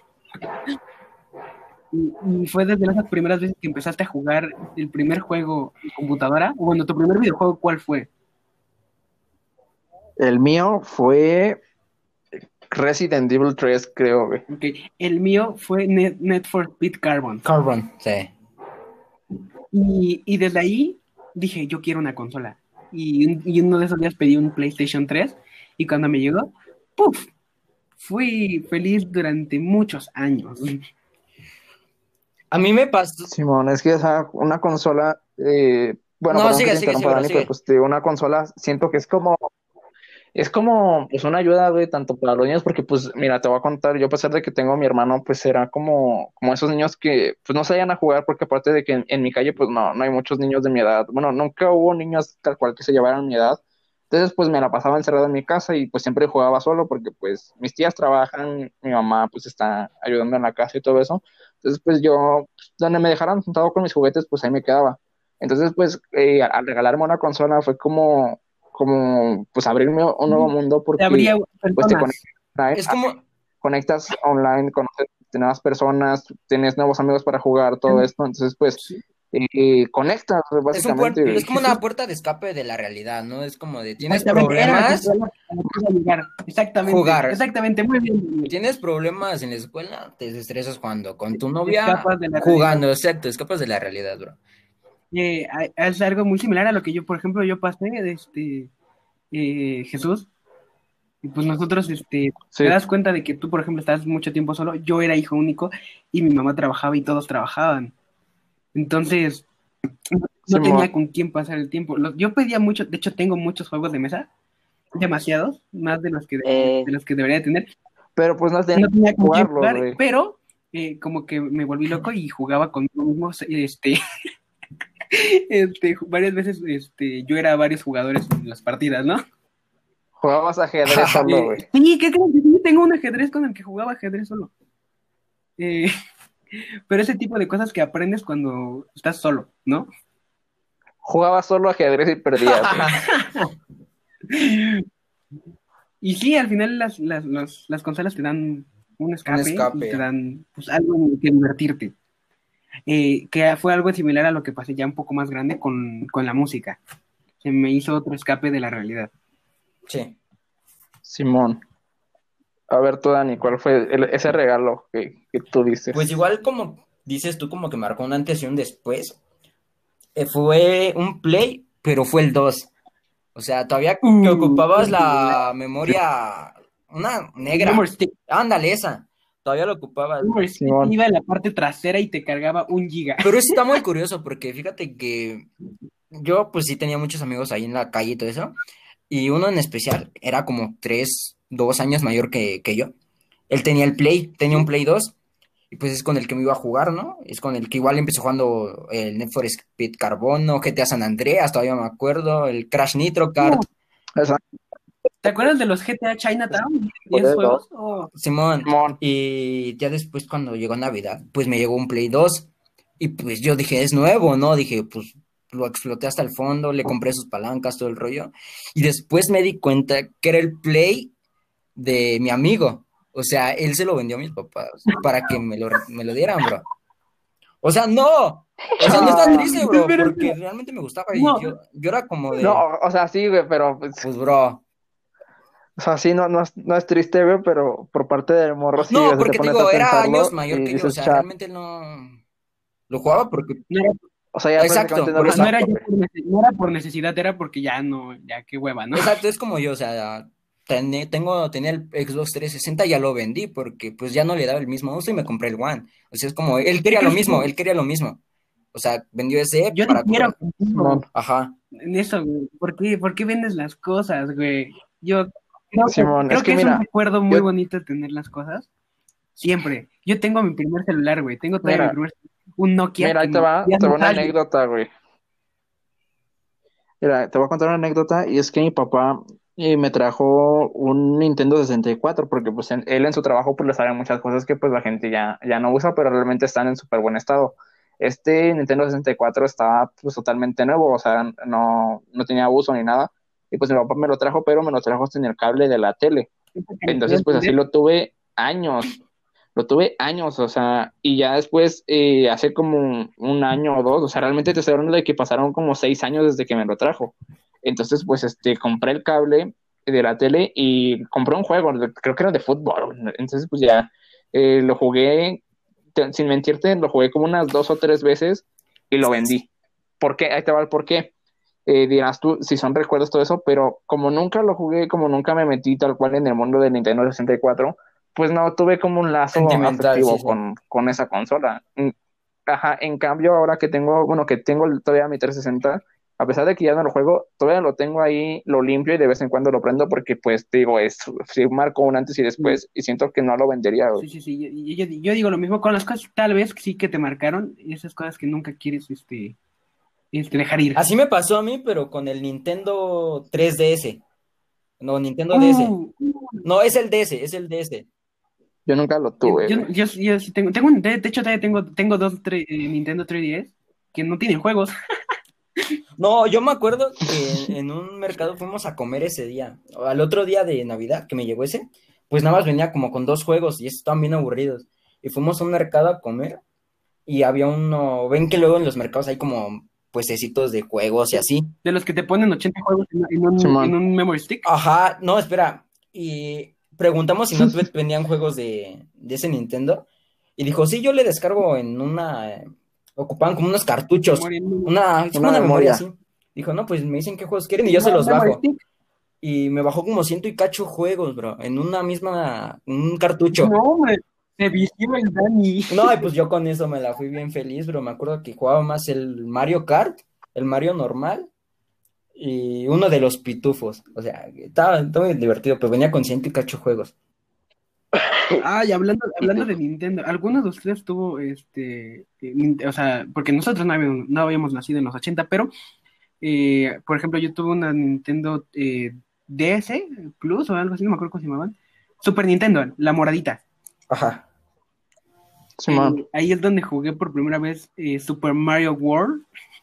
Y, y fue desde esas primeras veces que empezaste a jugar el primer juego en computadora. O bueno, tu primer videojuego, ¿cuál fue? El mío fue Resident Evil tres, creo, güey. Okay. El mío fue Net, Net for Speed Carbon. Carbon, sí. Y, y desde ahí dije, yo quiero una consola. Y, y uno de esos días pedí un PlayStation tres Y cuando me llegó, ¡puf! Fui feliz durante muchos años. A mí me pasó. Simón, es que o sea, una consola, eh, bueno, No, perdón que sigue, te sigue, sigue, interrumpa, bro, Dani, pero sigue. pues te digo, una consola siento que es como, es como, pues una ayuda, güey, tanto para los niños, porque pues, mira, te voy a contar, yo a pesar de que tengo a mi hermano, pues era como, como esos niños que, pues no salían a jugar, porque aparte de que en, en mi calle, pues no, no hay muchos niños de mi edad, bueno, nunca hubo niños tal cual que se llevaran mi edad, entonces pues me la pasaba encerrado en mi casa y pues siempre jugaba solo, porque pues mis tías trabajan, mi mamá pues está ayudando en la casa y todo eso, entonces pues yo, pues, donde me dejaran sentado con mis juguetes, pues ahí me quedaba. Entonces, pues, eh, al regalarme una consola fue como, como pues abrirme un nuevo mundo Te habría porque pues te personas. conectas online, Es como, conectas online, conoces nuevas personas, tienes nuevos amigos para jugar, todo esto, entonces pues Sí. eh, conectas es un puer- básicamente, es güey. como Jesús, una puerta de escape de la realidad, ¿no? Es como de, tienes exactamente, era la que problemas, a la que iba a llegar. Exactamente, jugar. exactamente, muy bien. Daniel. Tienes problemas en la escuela, te desestresas jugando con tu Te novia, escapas de la realidad. jugando, exacto, escapas de la realidad, bro. Eh, a- es algo muy similar a lo que yo, por ejemplo, yo pasé de este eh, Jesús. Y pues nosotros, este, te Sí, das cuenta de que tú, por ejemplo, estás mucho tiempo solo. Yo era hijo único y mi mamá trabajaba y todos trabajaban. Entonces, no Simón, tenía con quién pasar el tiempo. Los- yo pedía mucho, de hecho, tengo muchos juegos de mesa, demasiados, más de los que, de, Eh, de los que debería tener. pero pues no has de No tenía con quién jugarlos, jugar, güey. pero eh, como que me volví loco y jugaba conmigo mismo. Este, este, varias veces este, yo era varios jugadores en las partidas, ¿no? Jugabas ajedrez solo, Eh, güey. sí, ¿qué crees? Sí, tengo un ajedrez con el que jugaba ajedrez solo. Eh, pero ese tipo de cosas que aprendes cuando estás solo, ¿no? Jugabas solo ajedrez y perdías, güey. Y sí, al final las, las, las, las consolas te dan un Un escape y te escape. dan pues, algo en que divertirte. Eh, que fue algo similar a lo que pasé ya un poco más grande con, con la música. Se me hizo otro escape de la realidad. Sí. Simón. A ver tú, Dani, ¿cuál fue el- ese regalo que, que tú Pues dices? igual como dices tú, como que marcó un antes y un después, eh, fue un Play, pero fue el dos. O sea, todavía que Uh, ocupabas la memoria, una negra. Memory Stick. Ándale, esa. Todavía lo ocupabas. Memory Stick Simón. iba en la parte trasera y te cargaba un giga. Pero eso está muy curioso porque fíjate que yo pues sí tenía muchos amigos ahí en la calle y todo eso. Y uno en especial era como tres, dos años mayor que, que yo. Él tenía el Play, tenía un Play dos. Y pues es con el que me iba a jugar, ¿no? Es con el que igual empecé jugando el Need for Speed Carbono, G T A San Andreas, todavía me acuerdo, el Crash Nitro Kart. Esa- ¿Te acuerdas de los G T A Chinatown? por ¿diez eso. juegos? Oh, Simón, Simón. y ya después cuando llegó Navidad, pues me llegó un Play dos y pues yo dije, es nuevo, ¿no? Dije, pues lo exploté hasta el fondo, le compré sus palancas, todo el rollo, y después me di cuenta que era el Play de mi amigo, o sea, él se lo vendió a mis papás para que me lo, me lo dieran, bro. O sea, no, o sea, no está Ah, triste, bro, espera, porque espera. realmente me gustaba y No, yo, yo era como no, de, o sea, sí, güey, pero pues, pues, bro. o sea, sí, no, no es, no es triste, güey, pero por parte del morro sí, No, o sea, te porque te pones a digo, era años pensarlo mayor y que yo, o dices, sea, cha, realmente no lo jugaba porque, no era, o sea, ya prácticamente exacto, no por lo no eso. era usaba, ya güey. por, nece- no era por necesidad, era porque ya no, ya qué hueva, ¿no? Exacto, es como yo, o sea, tené- tengo, tenía el Xbox trescientos sesenta, ya lo vendí porque pues ya no le daba el mismo uso y me compré el One. O sea, es como, él ¿Qué quería lo crees mismo, que él quería lo mismo. O sea, vendió ese yo para difiero comprar. Simón, contigo Ajá. en eso, güey? ¿Por qué, por qué vendes las cosas, güey? Yo creo que, Simón, es creo que que es un mira, recuerdo muy yo, bonito tener las cosas. Siempre. Yo tengo mi primer celular, güey. Tengo todavía mi mira, primer un Nokia mira, que ahí te no, va, ya te no va una sale. anécdota, güey. Mira, te voy a contar una anécdota y es que mi papá eh, me trajo un Nintendo sesenta y cuatro porque pues en- él en su trabajo pues le sabe muchas cosas que pues la gente ya, ya no usa, pero realmente están en súper buen estado. Este Nintendo sesenta y cuatro estaba pues totalmente nuevo, o sea, no, no tenía uso ni nada. Y pues mi papá me lo trajo, pero me lo trajo sin el cable de la tele. Que me puedo Entonces pues así entender. lo tuve años, lo tuve años, o sea, y ya después, eh, hace como un, un año o dos, o sea, realmente te estoy hablando de que pasaron como seis años desde que me lo trajo. Entonces, pues, este, compré el cable de la tele y compré un juego, creo que era de fútbol. Entonces, pues ya eh, lo jugué, te- sin mentirte, lo jugué como unas dos o tres veces y lo vendí. ¿Por qué? Ahí te va el por qué. eh, dirás tú si son recuerdos todo eso, pero como nunca lo jugué, como nunca me metí tal cual en el mundo de Nintendo sesenta y cuatro, pues no tuve como un lazo Sentimental, sí, afectivo sí. con, con esa consola. Mm, Ajá, en cambio ahora que tengo, bueno, que tengo el- todavía mi trescientos sesenta, a pesar de que ya no lo juego, todavía lo tengo ahí, lo limpio y de vez en cuando lo prendo porque pues te digo, es, sí marco un antes y Mm, después y siento que no lo vendería, güey. Sí, sí, sí. Yo, yo- yo digo lo mismo con las cosas tal vez sí que te marcaron, esas cosas que nunca quieres este, este, dejar ir. Así me pasó a mí, pero con el Nintendo tres D S. No, Nintendo D S. Uh, No, es el D S, es el D S. Yo nunca lo yo, tuve, yo, güey. yo, yo sí tengo, tengo un- de, de hecho todavía tengo, tengo dos tre- eh, Nintendo tres D S que no tienen juegos. No, yo me acuerdo que en, en un mercado fuimos a comer ese día. Al otro día de Navidad que me llegó ese, pues nada más venía como con dos juegos y estaban bien aburridos. Y fuimos a un mercado a comer y había uno, ven que luego en los mercados hay como puestecitos de juegos y así. De los que te ponen ochenta juegos en, en un, en Simón. un memory stick. Ajá, no, espera. Y preguntamos si no te- vendían juegos de, de ese Nintendo. Y dijo, sí, yo le descargo en una. eh, Ocupaban como unos cartuchos. Memoria en un- Una, es como Una una memoria memoria. así. Dijo, no, pues me dicen qué juegos quieren y yo se Ajá, los memory bajo. stick. Y me bajó como ciento y cacho juegos, bro. En una misma. Un cartucho. No, hombre, se vistió el Dani. No, y pues yo con eso me la fui bien feliz, bro. Me acuerdo que jugaba más el Mario Kart, el Mario normal y uno de los pitufos. O sea, estaba, estaba muy divertido, pero venía con ciento y cacho juegos. Ah, y hablando, Y hablando tú, de Nintendo, ¿alguno de ustedes tuvo este, eh, nin- o sea, porque nosotros no habíamos, no habíamos nacido en los ochenta, pero, eh, por ejemplo, yo tuve una Nintendo eh, D S Plus o algo así, no me acuerdo cómo se llamaban, Super Nintendo, la moradita. Ajá. Simón. Eh, ahí es donde jugué por primera vez eh, Super Mario World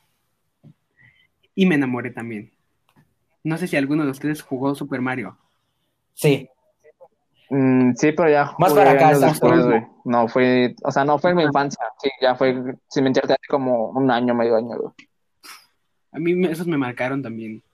y me enamoré también. No sé si alguno de ustedes jugó Super Mario. Sí. Mm, sí, pero ya Más para jugué acá, años exacto. después, güey. No fue, o sea, no fue en mi Ajá. infancia. Sí, ya fue, sin mentirte, hace como un año, medio año, güey. A mí me- esos me marcaron también.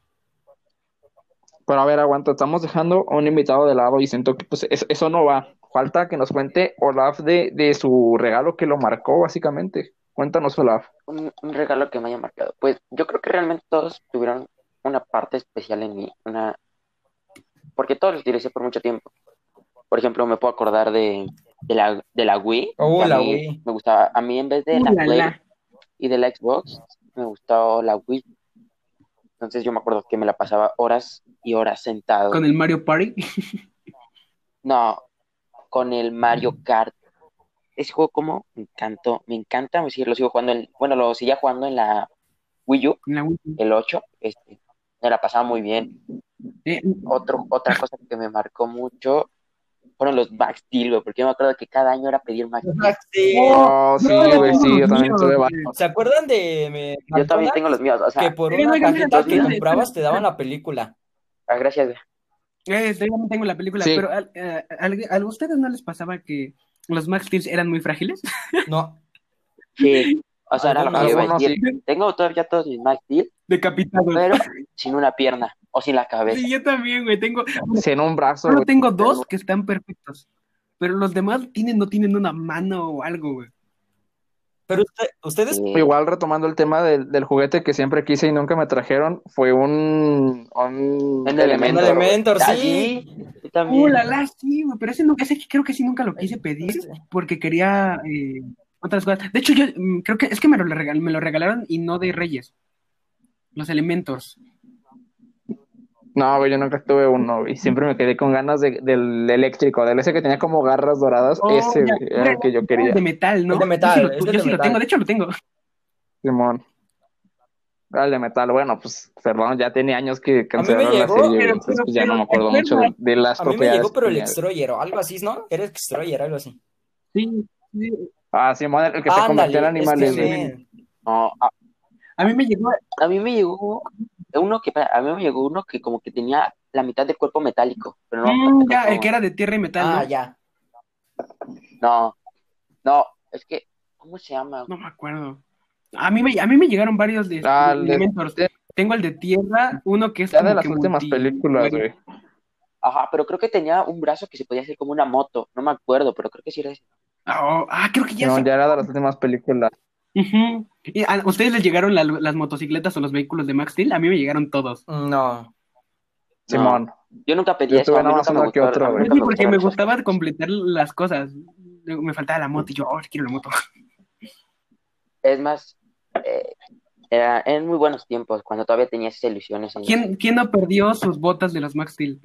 Pero a ver, aguanta, estamos dejando a un invitado de lado y siento que pues es- eso no va. Falta que nos cuente Olaf de, de su regalo que lo marcó, básicamente. Cuéntanos, Olaf. un, un regalo que me haya marcado. Pues yo creo que realmente todos tuvieron una parte especial en mí, una, porque todos los utilicé por mucho tiempo. Por ejemplo, me puedo acordar de, de la, de la Wii, que Oh, a la mí Wii. me gustaba, a mí en vez de Uh, la la, Play la. y de la Xbox, me gustaba la Wii. Entonces yo me acuerdo que me la pasaba horas y horas sentado. Con el Mario Party. No, con el Mario Kart. Ese juego como me encantó, me encanta, me sigue- lo sigo jugando en, bueno, lo seguía jugando en la Wii U, En la Wii. el ocho, este, me la pasaba muy bien. Eh, Otro, otra cosa que me marcó mucho fueron los Max Steel, güey, porque yo me acuerdo que cada año era pedir Max Steel. Sí. Oh, sí, no, güey, sí, yo Dios también tuve mío. varios. ¿Se acuerdan de me- Yo también tengo McDonald's? los míos, o Que sea, por Eh, una oigan, oigan, cajita los que míos, espérenme, comprabas te daban espérenme. la película. ah, gracias, güey. Eh, yo también tengo la película, Sí, pero ¿a, a- a- a ustedes no les pasaba que los Max Steel eran muy frágiles? No, Sí, o sea, era lo que yo iba a algunos sí. decir. Tengo todavía todos mis Max Steel, Decapitados. pero sin una pierna o sin la cabeza. Sí, yo también, güey. Tengo, Sin un brazo, solo güey. tengo dos que están perfectos. Pero los demás tienen, no tienen una mano o algo, güey. pero usted- ustedes, Sí. Igual retomando el tema del, del juguete que siempre quise y nunca me trajeron, fue un, un Un un elemento, Elementor, güey. Elementor, Ah, sí. sí, yo Uh, también. la, la, sí, güey. Pero ese, no, ese creo que sí nunca lo quise pedir porque quería eh, otras cosas. De hecho, yo mm, creo que es que me lo, regal- me lo regalaron y no de Reyes. Los Elementors. No, güey, yo nunca tuve uno, güey. Siempre me quedé con ganas de- del eléctrico, del ese que tenía como garras doradas. Oh, Ese, ya, güey, era era el que yo el quería. de metal, ¿no? El de Yo sí metal, lo, es tu- el yo de sí lo metal. tengo, de hecho lo tengo. Simón. Ah, el de metal, bueno, pues, perdón, ya tenía años que A mí me cancelaron la llegó, serie, güey. Pero, Entonces, pero, pues ya pero, no me ¿te acuerdo mucho de, acuerdas? de las a mí me propiedades llegó, que pero el tenía, güey. Destroyer o algo así, ¿no? Era Destroyer, algo así. Sí, sí. Ah, Simón, el que se convertía en Ándale, ese animales, güey. men. No, a, A mí me llegó, a mí me llegó uno que, a mí me llegó uno que como que tenía la mitad del cuerpo metálico, pero no me mm, acuerdo ya, el cómo. que era de tierra y metal, Ah, ¿no? ya. No, no, es que, ¿cómo se llama? No me acuerdo. A mí me, a mí me llegaron varios de, Ah, de el de- Elementors. de- Tengo el de tierra, uno que es ya de como las que últimas multi... películas, güey. Ajá, pero creo que tenía un brazo que se podía hacer como una moto, no me acuerdo, pero creo que sí era ese. Ah, oh, ah, creo que ya Simón, sé. ya era de las últimas películas. Uh-huh. ¿Y a ustedes les llegaron la, las motocicletas o los vehículos de Max Steel? A mí me llegaron todos. No. Simón. No, yo nunca pedí Yo eso, tuve a mí nada más nunca me uno que gustó, otro, a mí güey. nunca Sí, me porque me gustaron esas gustaba cosas. completar las cosas. Luego me faltaba la moto y yo, oh, quiero la moto. Es más, eh, era, eran muy buenos tiempos, cuando todavía tenías esas ilusiones ¿Quién, inocentes. ¿Quién no perdió sus botas de los Max Steel?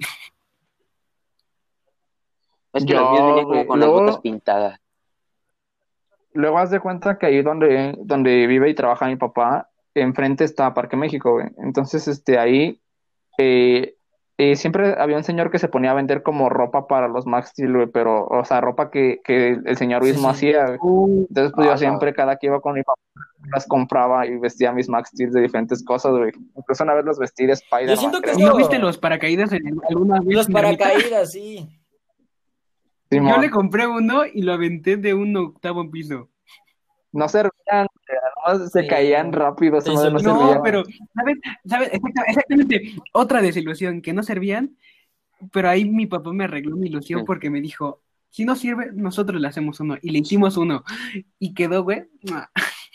Es que los míos Yo, venían como güey, con las botas luego, pintadas. luego haz de cuenta que ahí donde, donde vive y trabaja mi papá, enfrente está Parque México, güey. Entonces, este, ahí eh, eh, siempre había un señor que se ponía a vender como ropa para los Max Steel, güey, pero, o sea, ropa que, que el señor Sí, mismo sí. hacía, güey. Uh, Entonces, pues yo ¡Hala! siempre, cada que iba con mi papá, las compraba y vestía mis Max Steel de diferentes cosas, güey. Incluso una vez los vestí de Yo Spider-Man, siento que creo. ¿Y no viste esto, los paracaídas en, alguna vez los en Ermita? paracaídas, sí. Yo le Simón, compré uno y lo aventé de un octavo piso. no servían, no, se Sí, caían rápido, te eso no, no No, servían. solucionaba. pero, ¿sabes? ¿Sabes? Exacta- Exactamente, otra desilusión, que no servían, pero ahí mi papá me arregló mi ilusión Mm. porque me dijo, si no sirve, nosotros le hacemos uno. Y le hicimos uno. Y quedó, güey. ¡mua!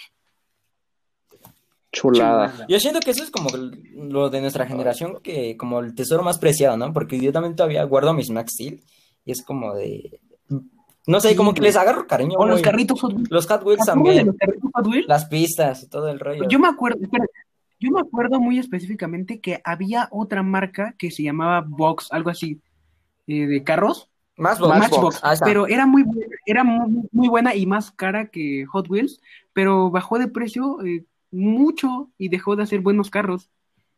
Chulada. Chulada. Yo siento que eso es como el- lo de nuestra generación, que como el tesoro más preciado, ¿no? Porque yo también todavía guardo mis Max Steel y es como de, no sé, Sí, como que güey. les agarro cariño, O los güey. carritos Hot Wheels. Los Hot Wheels ¿Te acuerdas de los también, carritos Hot Wheels? las pistas y todo el rollo. Yo me acuerdo, espera, yo me acuerdo muy específicamente que había otra marca que se llamaba Box, algo así, eh, de carros, Más Box. Matchbox, Ah, está. pero era muy, bu- era muy, muy buena y más cara que Hot Wheels, pero bajó de precio eh, mucho y dejó de hacer buenos carros.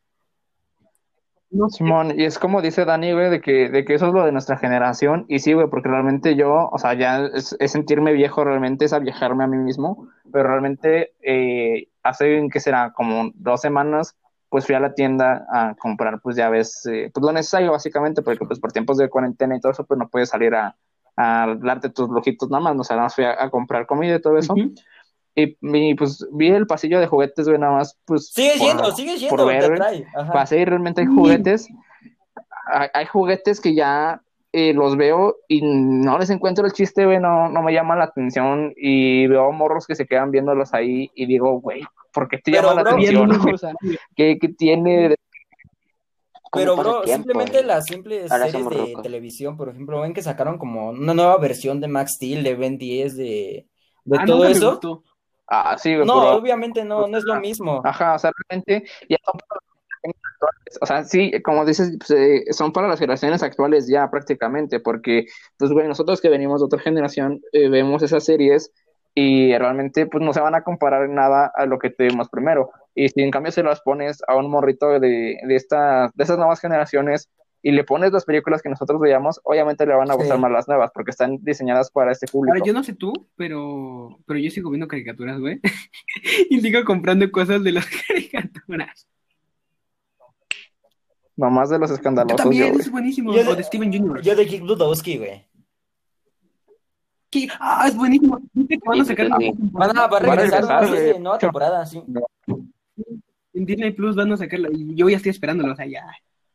No sé, Simón, y es como dice Dani, güey, de que, de que eso es lo de nuestra generación, y sí, güey, porque realmente yo, o sea, ya es, es sentirme viejo, realmente es aviejarme a mí mismo, pero realmente eh, hace, ¿qué será? Como dos semanas, pues fui a la tienda a comprar, pues ya ves, eh, pues lo necesario básicamente, porque pues por tiempos de cuarentena y todo eso, pues no puedes salir a, a darte tus lujitos nada más, no, o sea, nada más fui a, a comprar comida y todo eso, ujú. y, y, pues vi el pasillo de juguetes, güey, nada más, pues Sigue por, yendo, sigue por yendo, te ver, güey. atrae. Ajá. Pasé y realmente hay Sí, juguetes, hay, hay juguetes que ya eh, los veo y no les encuentro el chiste, güey, no, no me llama la atención y veo morros que se quedan viéndolos ahí y digo, güey, ¿por qué te llama Pero, la bro, habían atención? unos O sea, ¿qué, qué tiene? de- ¿Cómo pero, pasa bro, el tiempo, simplemente eh? las simples Ahora series somos de rucos. televisión, por ejemplo, ven que sacaron como una nueva versión de Max Steel, de Ben diez, de, de ah, todo nunca me eso. gustó. Ah, sí, güey, No, pero, obviamente no, no es lo mismo. ajá, o sea, realmente ya son para las generaciones actuales. O sea, sí, como dices, pues, eh, son para las generaciones actuales ya prácticamente, porque, pues, güey, nosotros que venimos de otra generación, eh, vemos esas series y realmente, pues, no se van a comparar en nada a lo que tuvimos primero. Y si en cambio se las pones a un morrito de, de, estas, de esas nuevas generaciones y le pones las películas que nosotros veíamos, obviamente le van a gustar Sí. más las nuevas, porque están diseñadas para este Ahora, público. yo no sé tú, pero, pero yo sigo viendo caricaturas, güey. Y sigo comprando cosas de las caricaturas. Nomás de los Yo escandalosos, yo, también, güey. es buenísimo. Yo O de, de Steven Junior yo de Kick Buttowski, güey. ¿Qué? Ah, es buenísimo. ¿Viste que van Sí, a sí, sacar sí, una sí. Van a, va a Va a regresar una regresar, serie güey. de nueva temporada, sí. en Disney Plus van a sacarla y yo ya estoy esperándolo, o sea, ya.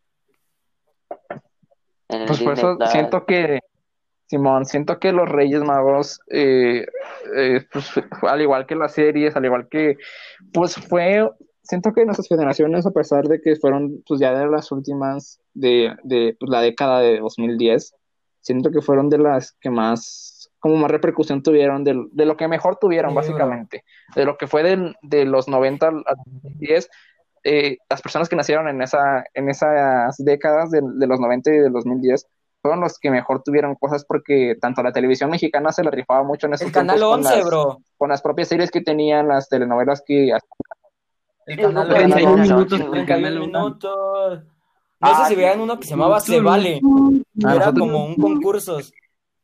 En el Pues por Disney eso Plus. siento que, Simón, siento que los Reyes Magos, eh, eh, pues, al igual que las series, al igual que, pues fue, siento que nuestras generaciones, a pesar de que fueron, pues ya de las últimas de, de pues, la década de dos mil diez, siento que fueron de las que más, como más repercusión tuvieron, de, de lo que mejor tuvieron, Sí, bro. básicamente, de lo que fue del- de los noventa al al dos mil diez. Eh, las personas que nacieron en esa, en esas décadas de, de los noventa y del dos mil diez fueron los que mejor tuvieron cosas porque tanto la televisión mexicana se la rifaba mucho en El esos canal tiempos con once, las, bro. con las propias series que tenían, las telenovelas que... El Yo canal nunca vi treinta y un Canal once. minutos once, por el güey. treinta y un canal once. minutos. No sé Ah, si sí, vean sí, uno que sí. se llamaba Se Vale, A que era nosotros, como un concursos.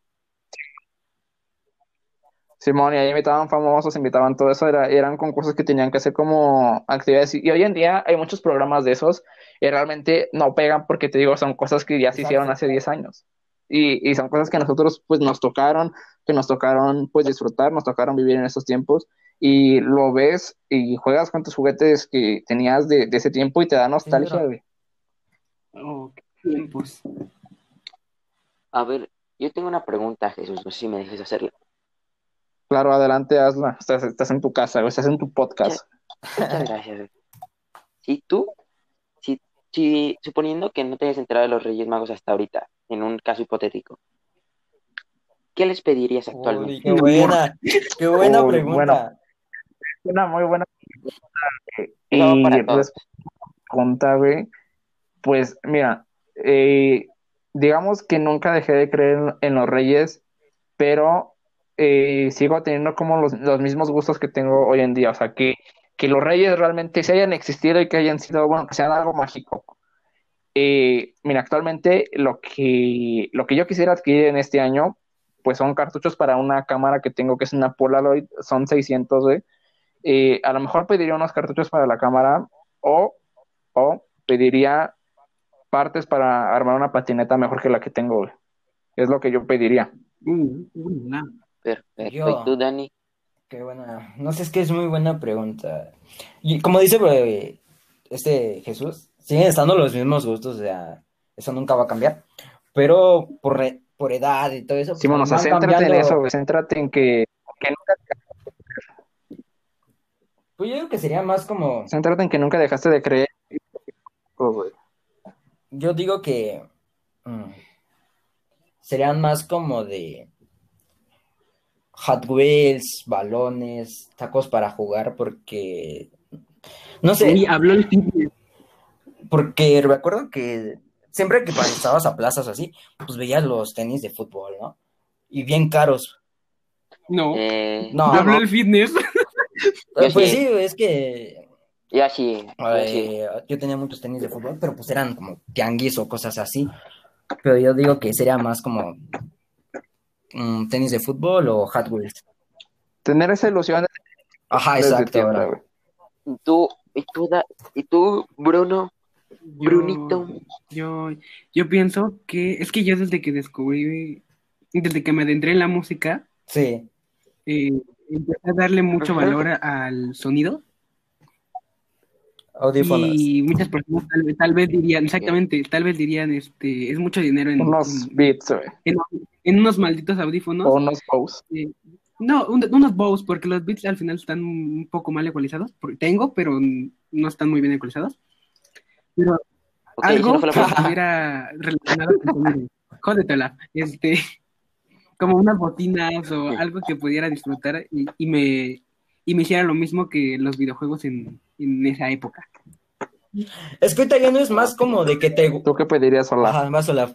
Simón, y ahí invitaban famosos, invitaban todo eso, era, eran concursos que tenían que hacer como actividades. Y, y hoy en día hay muchos programas de esos y realmente no pegan porque te digo, son cosas que ya se hicieron Exacto. hace diez años. Y, y son cosas que a nosotros pues nos tocaron, que nos tocaron pues disfrutar, nos tocaron vivir en esos tiempos. Y lo ves y juegas con tus juguetes que tenías de, de ese tiempo y te da Sí, nostalgia, bro. güey. Oh, qué tiempos. A ver, yo tengo una pregunta, Jesús, no sé si me dejes hacerla. Claro, adelante, hazla. Estás, estás en tu casa, estás en tu Muchas, podcast. muchas gracias. Si tú, si, si, suponiendo que no te hayas enterado de los Reyes Magos hasta ahorita, en un caso hipotético, ¿qué les pedirías Uy, actualmente? qué Amor. buena, qué buena Uy, bueno, pregunta. una muy buena Eso va y para todos. pregunta, güey. Pues mira, eh, digamos que nunca dejé de creer en, en los reyes, pero eh, sigo teniendo como los, los mismos gustos que tengo hoy en día. O sea, que, que los reyes realmente se hayan existido y que hayan sido, bueno, que sean algo mágico. Eh, mira, actualmente lo que, lo que yo quisiera adquirir en este año, pues son cartuchos para una cámara que tengo que es una Polaroid, son seiscientos, güey. Eh, a lo mejor pediría unos cartuchos para la cámara o, o pediría partes para armar una patineta mejor que la que tengo, güey. Es lo que yo pediría. Uh, uh, la. Perfecto. ¿Y tú, Yo, Dani? qué buena, no sé, es que es muy buena pregunta. Y como dice eh, este Jesús, siguen estando los mismos gustos, o sea, eso nunca va a cambiar. Pero por, re- por edad y todo eso, pues Simón, o también sea, van céntrate en eso, cambiando. güey. Céntrate en que, que nunca, Pues yo digo que sería más como, céntrate en que nunca dejaste de creer, güey. yo digo que mm, serían más como de Hot Wheels, balones, tacos para jugar, porque, no sé, Uy, habló el fitness. porque recuerdo que siempre que pasabas a plazas así, pues veías los tenis de fútbol, ¿no? Y bien caros. No, Eh, Yo No, habló no. el fitness. yo pues sí, sí, es que yo sí, yo sí. eh, yo tenía muchos tenis de fútbol, pero pues eran como tianguis o cosas así. Pero yo digo que sería más como mm, tenis de fútbol o Hot Wheels. Tener esa ilusión Ajá, desde exacto, tienda, ahora. güey. ¿Y tú, y tú, Da- y tú, Bruno, Yo, Brunito? yo, yo pienso que es que yo desde que descubrí, desde que me adentré en la música, Sí, eh, empecé a darle mucho Ujú. valor a- al sonido audífonos. y muchas personas tal, vez- tal vez dirían, Ok. exactamente, tal vez dirían, este, es mucho dinero en, Unos en, beats, güey. en, en unos malditos O audífonos. unos posts. eh, no, un- unos Bose, porque los beats al final están un poco mal ecualizados, porque tengo, pero no están muy bien ecualizados. Pero Ok, esa no fue algo la que pregunta. estuviera relacionado con sonido. Jódetela. Este, como unas botinas o algo que pudiera disfrutar y, y me, y me hiciera lo mismo que los videojuegos en, en esa época. Es que ahorita ya no es más Ok. como de que te... ¿Tú qué pedirías, Olaf? Ajá, más Olaf.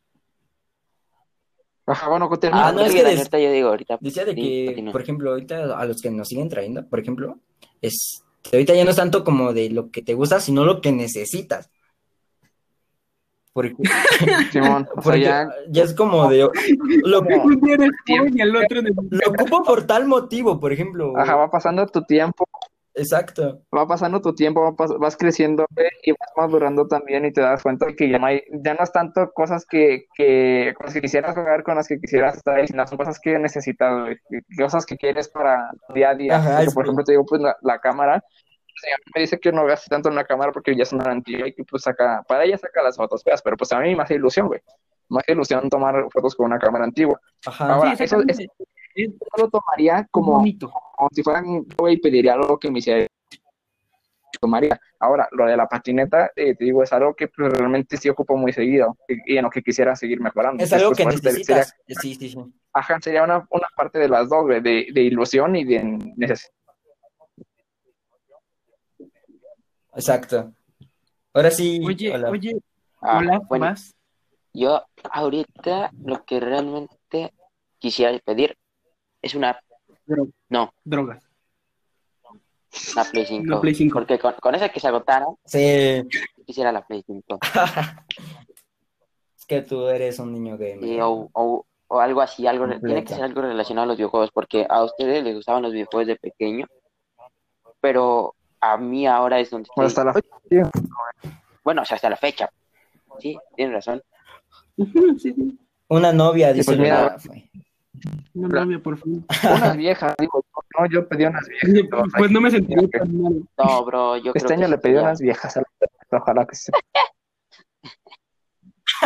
Ajá, bueno, Ah, termina, no, güey, es Sigue, que termina. Dani, des- ahorita yo digo, ahorita. decía de Sí, que, continúa. por ejemplo, ahorita a los que nos siguen trayendo, por ejemplo, es... Ahorita ya no es tanto como de lo que te gusta, sino lo que necesitas. Porque, Simón, o sea, porque ya ya es como de... Lo, como Un día eres tiempo, joven y al otro lo ocupo por tal motivo, por ajá, ejemplo. va pasando tu tiempo, Exacto. va pasando tu tiempo, va pas- vas creciendo, güey, y vas madurando también y te das cuenta de que ya no hay, ya no es tanto cosas que, que, con las que quisieras jugar, con las que quisieras estar ahí, sino son cosas que necesitas, güey, que- cosas que quieres para tu día a día. Ajá, Porque, es por que... ejemplo, te digo, pues la, la cámara, pues, ella me dice que no gaste tanto en la cámara porque ya es una antigua y que pues saca, para ella saca las fotos feas, pero pues a mí me hace ilusión, güey. Me hace ilusión tomar fotos con una cámara antigua. Ajá. Sí, Ahora, eso, eso exactamente. Es, lo tomaría es como, bonito. como si fuera un güey y pediría algo que me hiciera tomaría. Ahora, lo de la patineta, eh, te digo, es algo que pues, realmente sí ocupo muy seguido y, y en lo que quisiera seguir mejorando. Es Entonces, algo pues que por eso te- sería, necesitas. Sí, sí, sí. ajá, sería una, una parte de las dos, güey, de, de ilusión y de necesidad. Exacto. Ahora sí, Oye, hola. oye, Ah, hola, bueno, vas. yo ahorita lo que realmente quisiera pedir es una, Dro- no, drogas. una Play Una cinco. Play cinco. Porque con, con esa que se agotara, Sí. quisiera la Play cinco. Es que tú eres un niño Sí, gamer o, o, o algo así, algo, re- tiene que ser completo. algo relacionado a los videojuegos, porque a ustedes les gustaban los videojuegos de pequeño, pero a mí ahora es donde Bueno, estoy, hasta la fecha. bueno, o sea, hasta la fecha, sí, tienes razón. Sí, sí. Una novia, Y dice pues el mira, Olaf. Una novia, por fin. unas viejas, digo, no, yo pedí unas viejas. Oye, pero, pues no me sentiría tan mal. No, bro, yo este creo que año sí le pedí sería. unas viejas, a la- ojalá que se...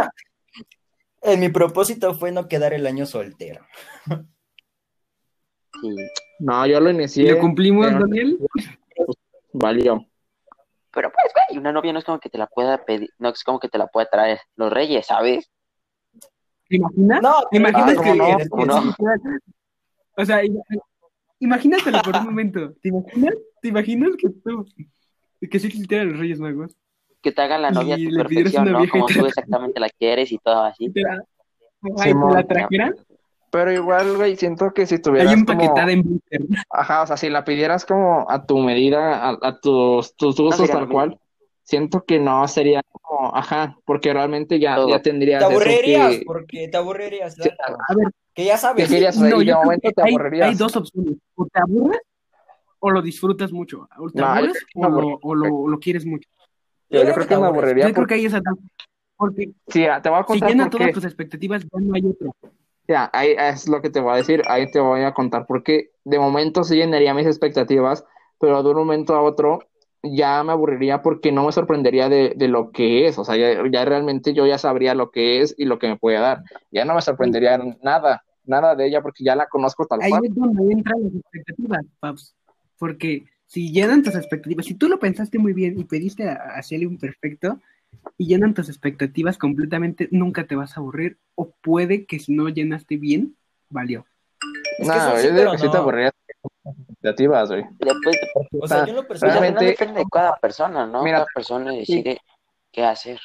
Eh, mi propósito fue no quedar el año soltero. Sí. No, yo lo ¿Y inicié. lo cumplimos, en- Daniel? Valió. Pero pues, güey, una novia no es como que te la pueda pedir, no es como que te la pueda traer los reyes, ¿sabes? ¿Te imaginas? No, ¿Te pero imaginas ah, que, ¿cómo no? que- ¿Cómo que- no? O sea, ima- imagínatelo por un momento. ¿Te imaginas? ¿Te imaginas que tú, que sí existieran los Reyes Magos Que te haga la novia a y tu le pidieras perfección, una ¿no? vieja y Como te tú la, exactamente la quieres y todo y así. te la, ajá, y te Simón. la trajeran Pero igual, güey, siento que si ahí tuvieras empaquetada como, en blister? ajá, o sea, si la pidieras como a tu medida, a, a tus, tus No gustos sería lo tal cual, mismo. siento que no sería como, ajá, porque realmente ya, ya Todo. te tendrías eso aburrirías, que, porque te aburrirías, sí, exacto. A ver, Que ya que sabes. querías, o sea, no, y de yo creo momento que te hay, hay aburrirías. dos opciones. O te aburres o lo disfrutas mucho. O te No, yo aburres creo que me o lo, aburriría. o lo, lo quieres mucho. Yo Yo, yo creo creo que te que me aburres. aburriría Yo creo porque, que hay esas dos. Porque sí, ah, te voy a si contar llena por todas qué. tus expectativas, ya no hay otro. Ya, ahí es lo que te voy a decir, ahí te voy a contar, porque de momento sí llenaría mis expectativas, pero de un momento a otro ya me aburriría porque no me sorprendería de, de lo que es, o sea, ya, ya realmente yo ya sabría lo que es y lo que me puede dar, ya no me sorprendería nada, nada de ella porque ya la conozco tal Ahí cual. es donde entran las expectativas, Paps. Porque si llenan tus expectativas, si tú lo pensaste muy bien y pediste a, a Celia un perfecto y llenan tus expectativas completamente, nunca te vas a aburrir. O puede que si no llenaste bien, valió. Es que es un No, sí, yo digo pero que sí te no. aburrirías con expectativas, güey. Después, Porque, o O sea, yo sea, en lo pues al personal, final realmente, depende de cada persona, ¿no? mira, Cada persona sí, decide qué hacer.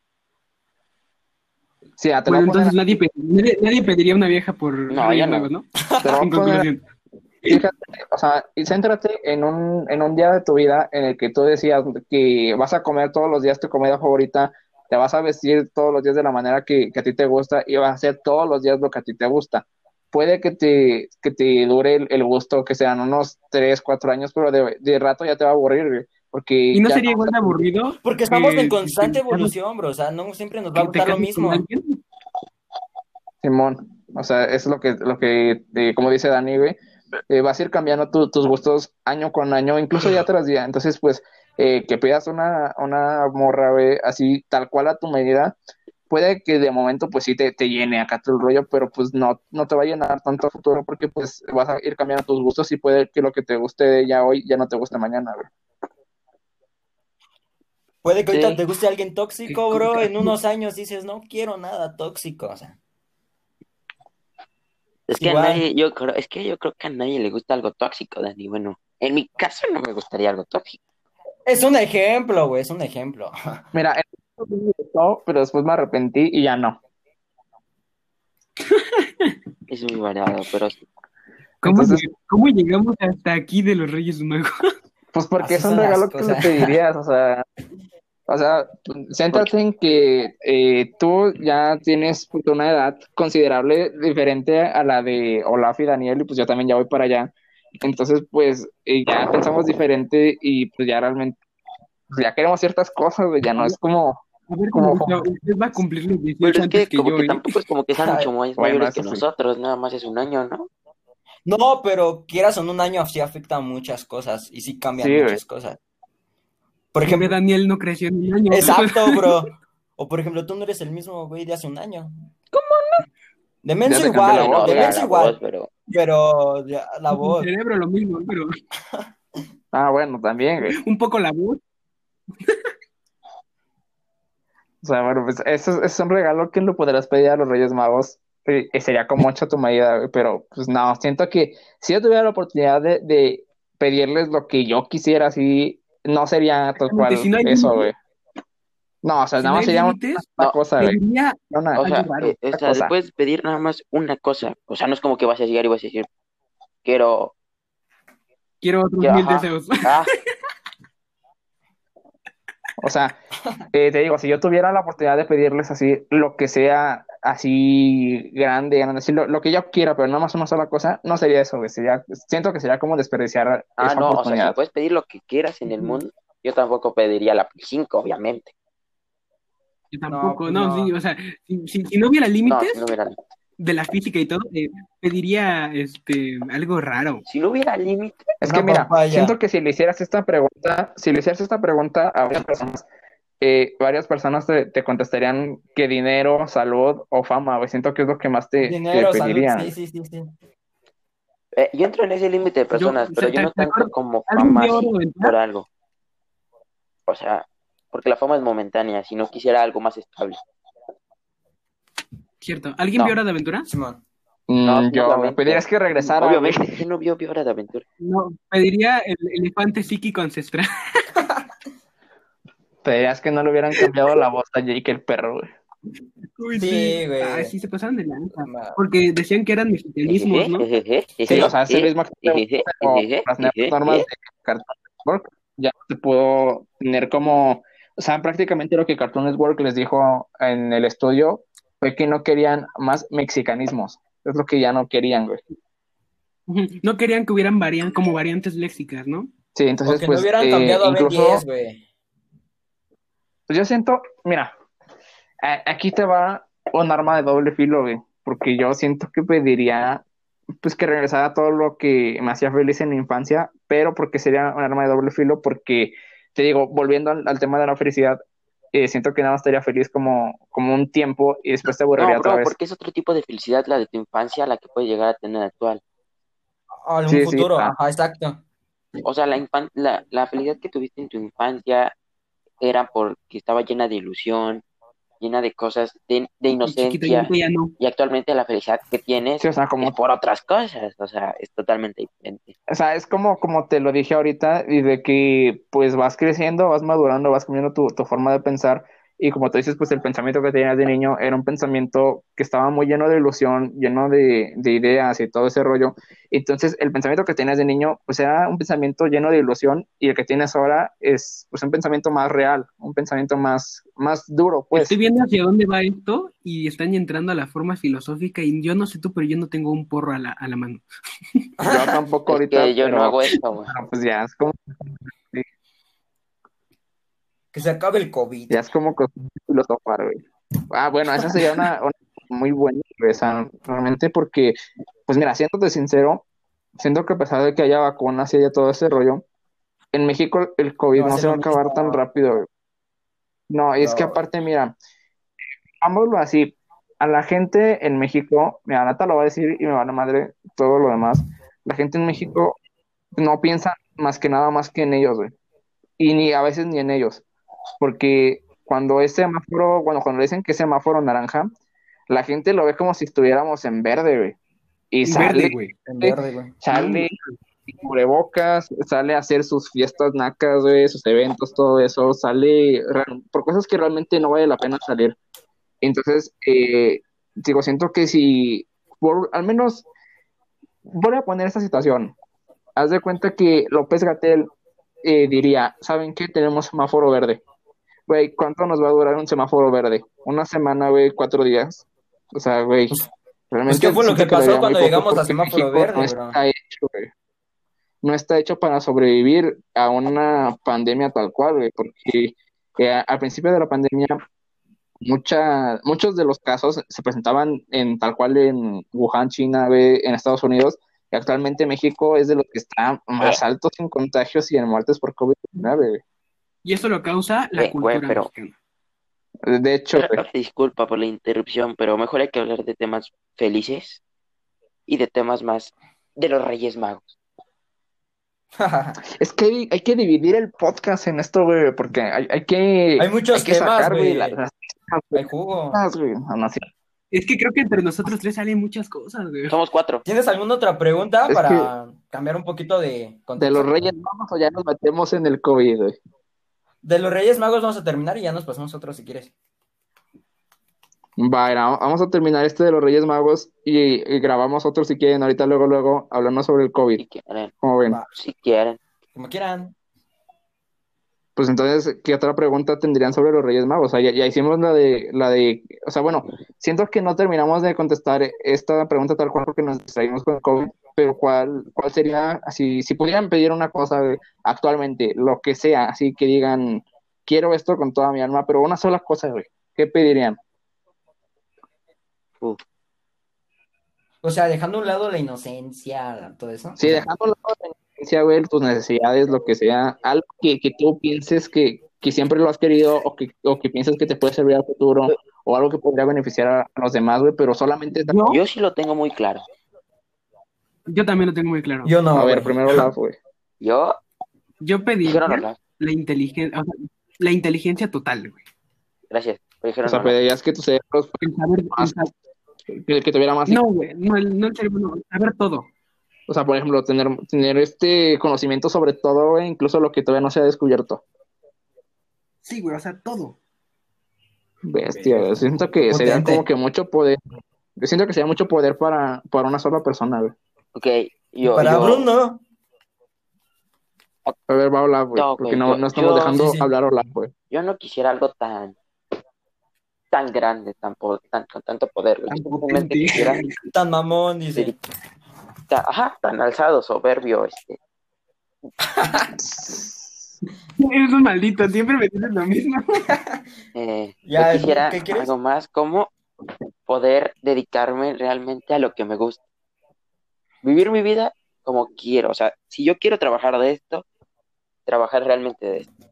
sí, te lo voy Bueno, a poner entonces nadie, así, pe- nadie, nadie pediría una vieja por No, yo Reyes no. Magos, ¿no? te lo voy En a poner. conclusión. Fíjate, o sea, y céntrate en un, en un día de tu vida en el que tú decías que vas a comer todos los días tu comida favorita, te vas a vestir todos los días de la manera que, que a ti te gusta y vas a hacer todos los días lo que a ti te gusta. Puede que te, que te dure el, el gusto, que sean unos tres, cuatro años, pero de, de rato ya te va a aburrir, güey, ¿Y porque no ya no sería vas igual a de sentir. aburrido porque estamos en que, que constante te casas, evolución, bro. O sea, no siempre nos va a que te gustar lo casas con mismo. alguien? Simón, o sea, es lo que, lo que eh, como dice Dani, güey, eh, vas a ir cambiando tu- tus gustos año con año, incluso día tras día. Entonces, pues, eh, que pidas una, una morra, güey, así, tal cual a tu medida, puede que de momento, pues sí te, te llene acá todo el rollo, pero pues no, no te va a llenar tanto a futuro porque pues vas a ir cambiando tus gustos y puede que lo que te guste de ella hoy ya no te guste mañana, güey. Puede que ahorita te Sí, guste alguien Que- tóxico, bro. En unos años dices, no quiero nada tóxico. O sea, es es que a igual. nadie, yo creo, es que yo creo que a nadie le gusta algo tóxico, Dani. Bueno, en mi caso no me gustaría algo tóxico. Es un ejemplo, güey. Es un ejemplo. Mira, en eso sí me gustó, pero después me arrepentí y ya no. Es muy variado, pero sí. ¿Cómo, Entonces, lleg- cómo llegamos hasta aquí de los Reyes Magos? pues porque Así es un son las regalo que le cosas. pedirías, o sea, o sea, Porque, céntrate en que eh, tú ya tienes pues, una edad considerable diferente a la de Olaf y Daniel, y pues yo también ya voy para allá. Entonces, pues eh, ya pensamos diferente y pues ya realmente, pues, ya queremos ciertas cosas, güey, ya A no ver, es como, a ver, como, señorita, usted va a cumplir los pero dieciocho es antes que que como yo, que ¿eh? tampoco es como que sean mucho más bueno, mayores que eso sí. nosotros, nada más es un año, ¿no? No, pero quieras o no, un año sí afecta muchas cosas y sí cambian Sí, güey. muchas cosas. Por Bebé ejemplo, Daniel no creció en un año. exacto, bro. O por ejemplo, tú no eres el mismo güey de hace un año. De Ya menso te cambié la igual, voz, Bueno, o de güey. sea, menso la voz, igual, pero pero ya, la Mi voz. cerebro lo mismo, pero Ah, bueno, también, güey. un poco la voz. O sea, bueno, pues eso es, es un regalo que lo podrás pedir a los Reyes Magos. eh, Y sería como mucho a tu medida, güey, pero pues no, siento que si yo tuviera la oportunidad de, de pedirles lo que yo quisiera, así, no sería tal Exactamente, cual si no hay eso, límites, güey. No, o sea, si nada no más hay sería una, límites, una no, cosa, güey. pediría Una, o algo sea, raro. eh, o una sea, le cosa. puedes pedir nada más una cosa, o sea, no es como que vas a llegar y vas a decir, quiero, Quiero otros quiero, mil ajá, deseos. ah, O sea, eh, te digo, si yo tuviera la oportunidad de pedirles así, lo que sea así grande, grande, así, lo, lo que yo quiera, pero nada más una sola cosa, no sería eso, güey. Sería, siento que sería como desperdiciar ah, esa no, o sea, si oportunidad. puedes pedir lo que quieras en el mundo, yo tampoco pediría la Play cinco, obviamente. Yo No, tampoco, pues no, sí, no. o sea, si, si- si no hubiera No, si límites no hubiera, de la física y todo, eh, pediría este algo raro. si no hubiera límite, Es que Una mira, papaya. siento que si le hicieras esta pregunta, si le hicieras esta pregunta a varias personas, eh, varias personas te, te contestarían que dinero, salud o fama, güey. Siento que es lo que más te, te Dinero, salud, pedirían, sí, güey. sí, sí, sí. Eh, yo entro en ese límite de personas, Yo, o pero sea, yo no ¿te tanto acuerdas? como ¿Alguien fama vio Hora así de por Aventura? algo. O sea, porque la fama es momentánea, si no quisiera algo más estable. Cierto. ¿Alguien vio No, Hora de Aventura? Simón. no, Mm, sí, yo me obviamente. pedirías que regresara, güey. Obviamente, ¿quién no vio Hora de Aventura? No, pediría el elefante psíquico ancestral. Pedirías que no le hubieran cambiado la voz a Jake el perro, güey. Uy, sí. Sí, Ah, güey. sí, se pasaron de lanza. Ma- Porque decían que eran mexicanismos, ¿no? Sí, o sea, es el mismo actor, pero las nuevas normas de Cartoon Network ya no se pudo tener como, o sea, prácticamente lo que Cartoon Network les dijo en el estudio fue que no querían más mexicanismos, es lo que ya no querían, güey. Ujú. No querían que hubieran varian como variantes léxicas, ¿no? Sí, O entonces, que no pues, hubieran eh, cambiado a Ben incluso, diez, güey. pues yo siento, mira, a- aquí te va un arma de doble filo, güey, porque yo siento que pediría, pues, que regresara todo lo que me hacía feliz en mi infancia, pero porque sería un arma de doble filo, porque, te digo, volviendo al, al tema de la felicidad, eh, siento que nada más estaría feliz como, como un tiempo y después te No, aburriría otra bro, vez. porque es otro tipo de felicidad la de tu infancia, la que puedes llegar a tener actual. Algún Sí, sí, futuro, ah, ajá, exacto. O sea, la, infan- la, la felicidad que tuviste en tu infancia era porque estaba llena de ilusión, llena de cosas, de, de Y chiquito, y inocencia, ahorita ya no. y actualmente la felicidad que sí, tienes o sea, es como por otras cosas, o sea, es totalmente diferente. O sea, es como, como te lo dije ahorita, y de que pues vas creciendo, vas madurando, vas cambiando tu, tu forma de pensar, y como tú dices, pues el pensamiento que tenías de niño era un pensamiento que estaba muy lleno de ilusión, lleno de, de ideas y todo ese rollo. Entonces, el pensamiento que tenías de niño, pues era un pensamiento lleno de ilusión, y el que tienes ahora es pues un pensamiento más real, un pensamiento más, más duro, Estoy pues. viendo hacia dónde va esto y están entrando a la forma filosófica y yo no sé tú, pero yo no tengo un porro a la, a la mano. Yo tampoco Es que ahorita, yo no pero, hago eso, güey. pero, pues ya es como, Que se acabe el COVID. ya es como que filosofar, güey. Ah, bueno, esa sería una, una muy buena empresa, realmente, porque, pues mira, siéndote sincero, siento que a pesar de que haya vacunas y haya todo ese rollo, en México el No COVID va a no ser se va lo a acabar tan mismo, rápido, güey. No, y es que bro. aparte, mira, vámonos así, a la gente en México, mira, Nata lo va a decir y me va la madre todo lo demás, la gente en México no piensa más que nada más que en ellos, güey, y ni a veces ni en ellos, porque cuando es semáforo, bueno, cuando le dicen que es semáforo naranja, la gente lo ve como si estuviéramos en verde, güey. Y En sale, verde, güey. En verde, güey. No, sale sin cubrebocas, sale a hacer sus fiestas nacas, güey, sus eventos, todo eso, sale ra- por cosas que realmente no vale la pena salir. Entonces, eh, digo, siento que si, por, al menos, voy a poner esta situación. Haz de cuenta que López Gatell eh, diría, ¿saben qué? Tenemos semáforo verde. Güey, ¿cuánto nos va a durar un semáforo verde? Una semana, güey, cuatro días. O sea, güey, Pues, pues, ¿qué realmente fue lo siento que que pasó duraría muy cuando poco llegamos a porque semáforo México no verde, bro? está hecho, güey. No está hecho para sobrevivir a una pandemia tal cual, güey, porque eh, al principio de la pandemia mucha, muchos de los casos se presentaban en tal cual en Wuhan, China, güey, en Estados Unidos, y actualmente México es de los que está Eh, más altos en contagios y en muertes por COVID diecinueve, güey. y eso lo causa la eh, güey, cultura pero, mexicana. De hecho, güey, disculpa por la interrupción, pero mejor hay que hablar de temas felices y de temas más de los Reyes Magos. es que hay, hay que dividir el podcast en esto, güey, porque hay, hay que, Hay hay muchos que temas, sacar, güey, la- güey. las Hay jugo. cosas, güey. No, no, sí. Es que creo que entre nosotros tres salen muchas cosas, güey. Somos cuatro. ¿Tienes alguna otra pregunta Es que para cambiar un poquito de de los contexto? Reyes Magos o ya nos metemos en el COVID, güey. De los Reyes Magos vamos a terminar y ya nos pasamos a otro si quieres. Va, era, vamos a terminar este de los Reyes Magos y, y grabamos otro si quieren, ahorita luego, luego, hablando sobre el COVID. Si quieren, ¿Cómo ven? Va, si quieren. como quieran. Pues entonces, ¿qué otra pregunta tendrían sobre los Reyes Magos? O sea, ya, ya hicimos la de, la de, o sea, bueno, siento que no terminamos de contestar esta pregunta tal cual porque nos distraímos con el COVID, pero ¿cuál, cuál sería, así, si pudieran pedir una cosa güey, actualmente, lo que sea, así que digan, quiero esto con toda mi alma, pero una sola cosa, güey, ¿qué pedirían? Uf, O sea, dejando a un lado la inocencia, todo eso. Sí, O sea, dejando la inocencia, güey, tus necesidades, lo que sea, algo que, que tú pienses que, que siempre lo has querido o que, o que piensas que te puede servir al futuro o algo que podría beneficiar a, a los demás, güey, pero solamente es Yo, yo sí lo tengo muy claro. Yo también lo tengo muy claro. Yo no, A ver, güey. primero Olaf, güey. Yo, Yo pediría dijeron Olaf. la inteligencia, o sea, la inteligencia total, güey. Gracias. O Dijeron sea, Olaf. pedirías que tu cerebro El saber, el más, sa- que, que tuviera más, no, güey, no el, no el cerebro, no, el saber todo. o sea, por ejemplo, tener, tener este conocimiento sobre todo, güey, incluso lo que todavía no se ha descubierto. Sí, güey, o sea, todo. Bestia, güey. Siento que sería Potente. como que mucho poder. Yo siento que sería mucho poder para, para una sola persona, güey. Ok, yo, Para yo, Bruno. A ver, va a hablar, güey, no, porque ok, no, yo, no estamos yo, dejando Sí, sí. hablar a Olaf, güey. yo no quisiera algo tan, tan grande, tan, po- tan, con tanto poder, güey. Tan Yo simplemente potente. quisiera, Tan mamón, dice. dedi- ta- ajá, tan alzado, soberbio, este. Eres un maldito, siempre me dices lo mismo. eh, Ya, yo quisiera ¿qué quieres? algo más como poder dedicarme realmente a lo que me gusta. Vivir mi vida como quiero. O sea, si yo quiero trabajar de esto, trabajar realmente de esto.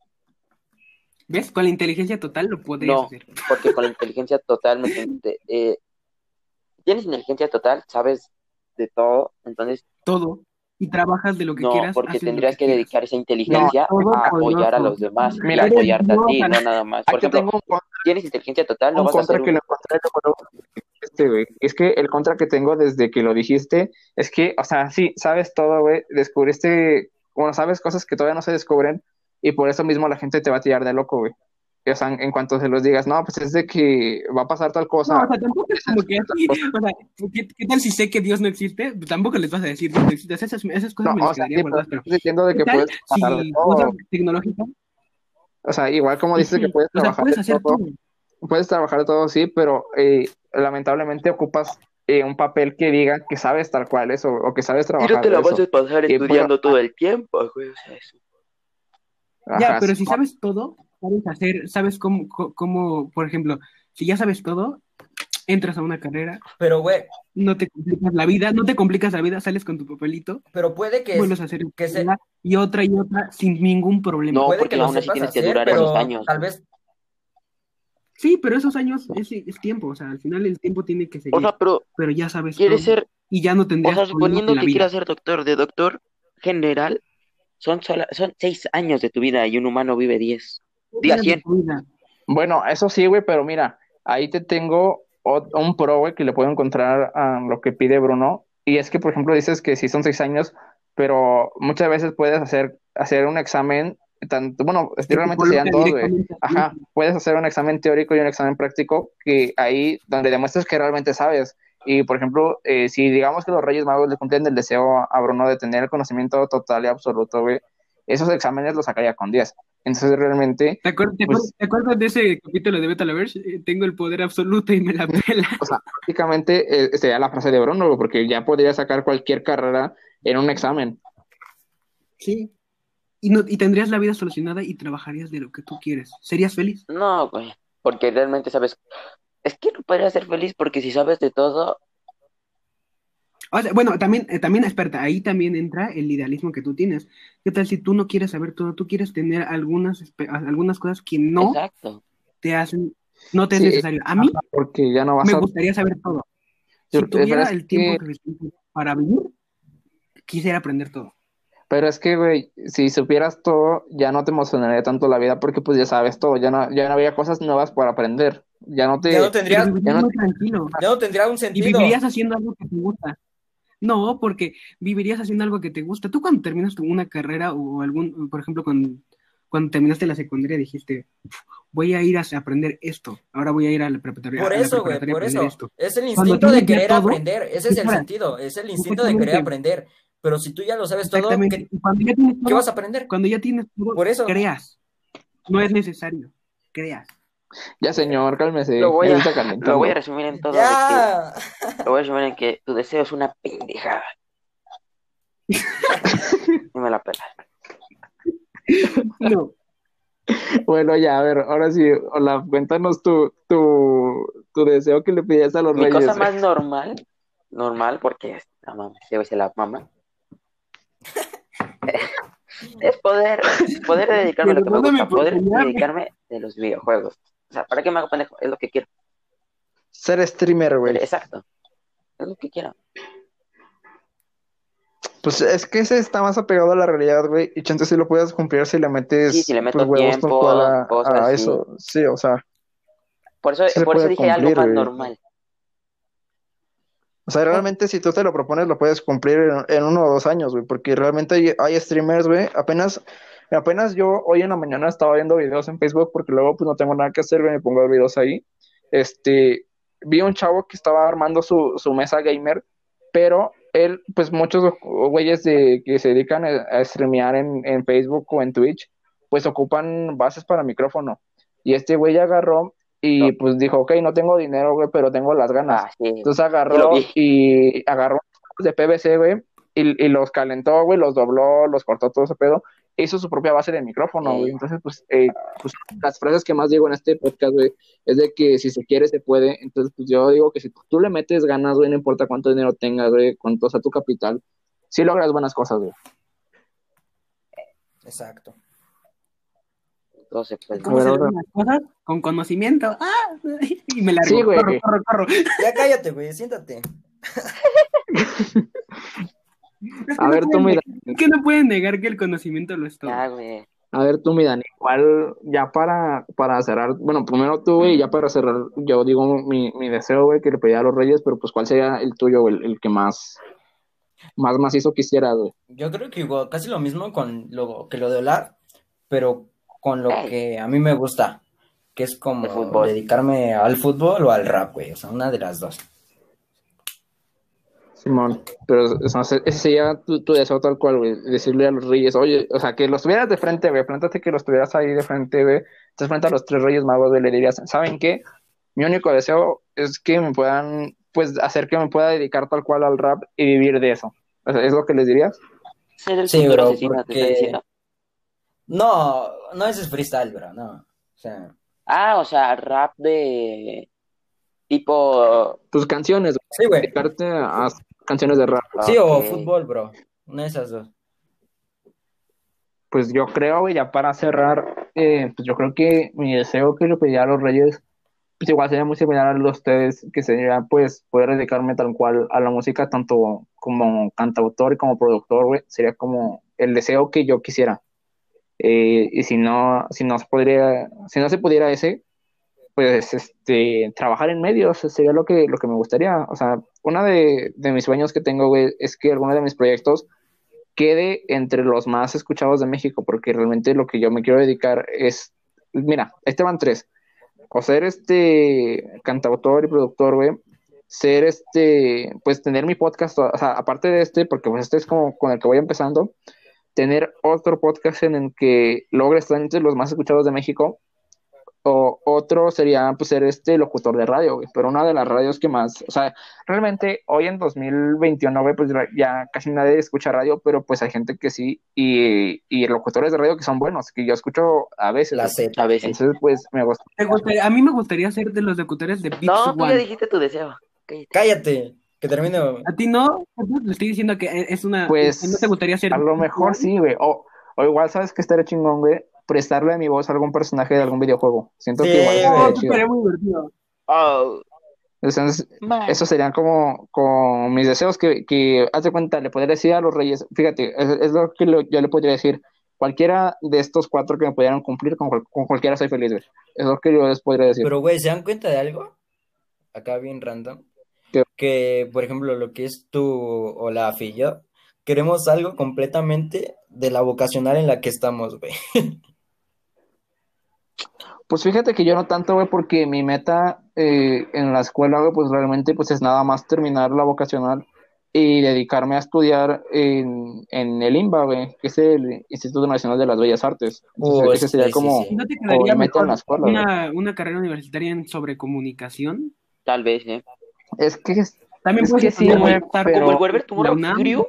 ¿Ves? Con la inteligencia total lo podrías No, hacer. porque con la inteligencia total me ten- te- eh, tienes inteligencia total, sabes de todo, entonces Todo. Y trabajas de lo que no, quieras, porque haces lo tendrías que que quieras. dedicar esa No, inteligencia Todo a apoyar a poderoso. los demás y mira, Eres apoyarte a Dios, ti, a no la- nada más. Por aquí ejemplo, tengo un contra, tienes inteligencia total, no un vas a contra hacer que un... lo encontré luego, luego que dijiste, güey. Es que el contra que tengo desde que lo dijiste es que, o sea, sí, sabes todo, güey. Descubriste, bueno, sabes cosas que todavía no se descubren y por eso mismo la gente te va a tirar de loco, güey. O sea, en, en cuanto se los digas, no, pues es de que va a pasar tal No, cosa. o sea, tampoco es como que así, o sea, ¿qué, qué tal si sé que Dios no existe? Tampoco les vas a decir Dios no existe. Esas, esas cosas No, me las o sea, quedaría sí, pero guardadas, pero estás diciendo de ¿qué que tal puedes trabajar de si cosas todo. tecnológicas? O sea, igual como dices que Ujú. puedes O sea, trabajar puedes de hacer todo, todo. puedes trabajar de todo, sí, pero eh, lamentablemente ocupas eh, un papel que diga que sabes tal cual eso, o que sabes Y no trabajar te la de vas a eso. pasar Y pues, estudiando todo el tiempo, güey, o sea, eso. Ya, ajá, pero sí, si sabes todo, sabes hacer, sabes cómo, co- cómo, por ejemplo, si ya sabes todo, entras a una carrera, Pero, güey, no te complicas la vida, no te complicas la vida, sales con tu papelito, pero puede que, vuelves es- a hacer que se, una y otra y otra sin ningún problema. No, puede que porque lo aún así sepas tienes que hacer, durar esos pero años. tal vez, Sí, pero esos años es, es tiempo, o sea, al final el tiempo tiene que O seguir, sea, pero pero ya sabes todo quieres ser, y ya no o tendrías sea, problemas en suponiendo la que quieras vida. ser doctor, de doctor general, son sola- son seis años de tu vida y un humano vive diez. Diga Días de cien. tu vida. bueno, eso sí, güey, pero mira, ahí te tengo ot- un pro, güey, que le puedo encontrar a lo que pide Bruno. Y es que, por ejemplo, dices que sí son seis años, pero muchas veces puedes hacer, hacer un examen, tanto, bueno, Que te realmente serían coloca dos, güey. directamente ahí. Ajá, puedes hacer un examen teórico y un examen práctico que ahí donde demuestres que realmente sabes. Y, por ejemplo, eh, si digamos que los Reyes Magos le cumplen el deseo a Bruno de tener el conocimiento total y absoluto, güey, esos exámenes los sacaría con diez. Entonces, realmente, ¿Te acuerdas, te acuerdas- pues, te acuerdas de ese capítulo de Beta Lovers? Eh, tengo el poder absoluto y me la pela. o sea, prácticamente eh, sería la frase de Bruno, güey, porque ya podría sacar cualquier carrera en un examen. Sí. Y, no, y tendrías la vida solucionada y trabajarías de lo que tú quieres. ¿Serías feliz? No, güey, porque realmente sabes. Es que no podrías ser feliz porque si sabes de todo, O sea, bueno, también, eh, también, espérate, ahí también entra el idealismo que tú tienes. ¿Qué tal si tú no quieres saber todo? Tú quieres tener algunas, espe- algunas cosas que no exacto. te hacen, no te es Sí, necesario. A mí porque ya no vas me a... gustaría saber todo. yo- Si eh, pero tuviera es el tiempo que, suficiente para vivir, quisiera aprender todo. pero es que, güey, si supieras todo, ya no te emocionaría tanto la vida porque pues ya sabes todo, ya no, ya no había cosas nuevas por aprender, ya no ya no te, Pero tendría, ya vivirías no muy te- tranquilo. ya no tendría un Y sentido. vivirías haciendo algo que te gusta. No, porque vivirías haciendo algo que te gusta. Tú cuando terminas tu- una carrera o algún, por ejemplo, cuando, cuando terminaste la secundaria dijiste, voy a ir a aprender esto. Ahora voy a ir a la preparatoria, Por a la eso, güey, preparatoria a por aprender eso. esto. Es el Cuando instinto de tienes ya querer todo, aprender. Ese es el espera, sentido. Es el instinto de querer exactamente, aprender. Pero si tú ya lo sabes todo, exactamente. ¿qué, Y cuando ya tienes qué vas todo, a aprender? cuando ya tienes todo, Por eso. creas. No es necesario. Creas. Ya, señor, cálmese, Lo voy él a, está lo voy a calentando. resumir en todo de que, Ya. lo voy a resumir en que tu deseo es una pendejada. Y me la pelas. No. Bueno, ya, a ver, ahora sí, hola, cuéntanos tu, tu, tu deseo que le pedías a los Mi cosa reyes. más normal, normal, porque no mames, debe ser la mamá, es poder, poder dedicarme a lo que me Perdóname gusta, por poder callarme. dedicarme de los videojuegos. O sea, ¿para qué me hago pendejo? Es lo que quiero. Ser streamer, güey. Exacto, es lo que quiero. Pues es que ese está más apegado a la realidad, güey, y chance si lo puedes cumplir si le Sí, si metes, le pues, meto huevos tal cual tiempo, a, cosas, a sí. eso, sí, o sea, Por eso, sí se por eso puede dije algo cumplir, más güey. normal. O sea, realmente si tú te lo propones, lo puedes cumplir en, en uno o dos años, güey, porque realmente hay, hay streamers, güey, apenas, apenas yo hoy en la mañana estaba viendo videos en Facebook, porque luego pues no tengo nada que hacer, güey, me pongo a ver videos ahí, este, vi un chavo que estaba armando su, su mesa gamer, pero él, pues muchos güeyes de, que se dedican a, a streamear en, en Facebook o en Twitch, pues ocupan bases para micrófono, y este güey agarró y No. pues dijo, ok, no tengo dinero, güey, pero tengo las ganas. Ah, sí, Entonces sí lo agarró vi. y agarró de P V C, güey, y, y los calentó, güey, los dobló, los cortó todo ese pedo, e hizo su propia base de micrófono, güey. Eh, Entonces, pues, eh, pues, las frases que más digo en este podcast, güey, es de que si se quiere, se puede. Entonces, pues yo digo que si tú le metes ganas, güey, no importa cuánto dinero tengas, güey, cuánto sea tu capital, sí logras buenas cosas, güey. Exacto. todo se puede. ¿Cómo A ver, se ahora- ven las cosas? Con conocimiento. ¡Ah! Y me largo. Sí, güey. Corro, corro, corro. Ya cállate, güey, siéntate. Es que, A no ver, tú, pueden, mi negar- Dani. es que no pueden negar que el conocimiento lo es todo. Ya, güey. A ver, tú, mi Dani, ¿cuál, ya para, para cerrar, bueno, primero tú, güey, y ya para cerrar, yo digo mi, mi deseo, güey, que le pedía a los Reyes, pero pues, ¿cuál sería el tuyo, güey, el, el que más, más macizo quisiera, güey? Yo creo que igual, casi lo mismo con lo que lo de hablar, pero con lo Ey. que a mí me gusta, que es El como fútbol. dedicarme al fútbol o al rap, güey, o sea, una de las dos. Simón, pero o sea, ese ese sería tu, tu deseo tal cual, güey, decirle a los Reyes, oye, o sea, que los tuvieras de frente, güey, plántate que los tuvieras ahí de frente, güey, te frente a los tres Reyes Magos, güey, le dirías, ¿saben qué? Mi único deseo es que me puedan, pues, hacer que me pueda dedicar tal cual al rap y vivir de eso. O sea, ¿es lo que les dirías? Ser el Sí, futuro bro, asesino, ¿te estás porque diciendo? no, no ese es freestyle, bro, no, o sea, Ah, o sea, rap de tipo. Tus canciones, güey, sí, güey, dedicarte a, a canciones de rap. sí, o Ok. fútbol, bro, una de esas dos. Pues yo creo, güey, ya para cerrar, eh, pues yo creo que mi deseo que le pediría a los Reyes pues igual sería muy similar a los de ustedes, que sería pues poder dedicarme tal cual a la música, tanto como cantautor y como productor, güey, sería como el deseo que yo quisiera. Eh, y si no, si no se podría, si no se pudiera ese, pues este, trabajar en medios sería lo que, lo que me gustaría. O sea, una de, de mis sueños que tengo, güey, es que alguno de mis proyectos quede entre los más escuchados de México, porque realmente lo que yo me quiero dedicar es, mira, este van tres o ser este cantautor y productor, güey, ser este, pues tener mi podcast, o sea, aparte de este, porque pues este es como con el que voy empezando, tener otro podcast en el que logre estar entre los más escuchados de México, o otro sería pues ser este locutor de radio, güey, pero una de las radios que más, o sea, realmente hoy en dos mil veintiuno, güey, pues ya casi nadie escucha radio, pero pues hay gente que sí, y, y locutores de radio que son buenos, que yo escucho a veces, La güey. Z. A veces. Entonces pues me gusta. ¿Te gustaría- a mí me gustaría ser de los locutores de Big No, tú ya One. dijiste tu deseo. Cállate. Cállate, que termine. ¿A ti no? Le estoy diciendo que es una... Pues ¿No te gustaría ser a lo Big mejor One? sí, güey. O, o igual, ¿sabes que estaría chingón, güey? Prestarle mi voz a algún personaje de algún videojuego. Siento Sí, que igual güey. estaría Oh, eso chido. estaría muy divertido. Oh, Entonces, man. esos serían como, como mis deseos que, que, haz de cuenta, le podría decir a los Reyes. Fíjate, es, es lo que lo- yo le podría decir. Cualquiera de estos cuatro que me pudieran cumplir, con, cual- con cualquiera soy feliz, güey. Es lo que yo les podría decir. Pero, güey, ¿se dan cuenta de algo? Acá bien random. ¿Qué? Que, por ejemplo, lo que es tú o la Afi y yo, queremos algo completamente de la vocacional en la que estamos, güey. Pues fíjate que yo no tanto, güey, porque mi meta eh, en la escuela, güey, pues realmente pues es nada más terminar la vocacional y dedicarme a estudiar en, en el INBA, güey, que es el Instituto Nacional de las Bellas Artes. Entonces, Uh, ese sería sí, sí, como, sí. ¿Y no te como quedaría mi meta en mejor la escuela, güey. una, una carrera universitaria en sobre comunicación? Tal vez, ¿eh? Es que, es, También es puedes que sí, estudiar güey, estar Como el pero Wherever la Tomorrow UNAM. Crew.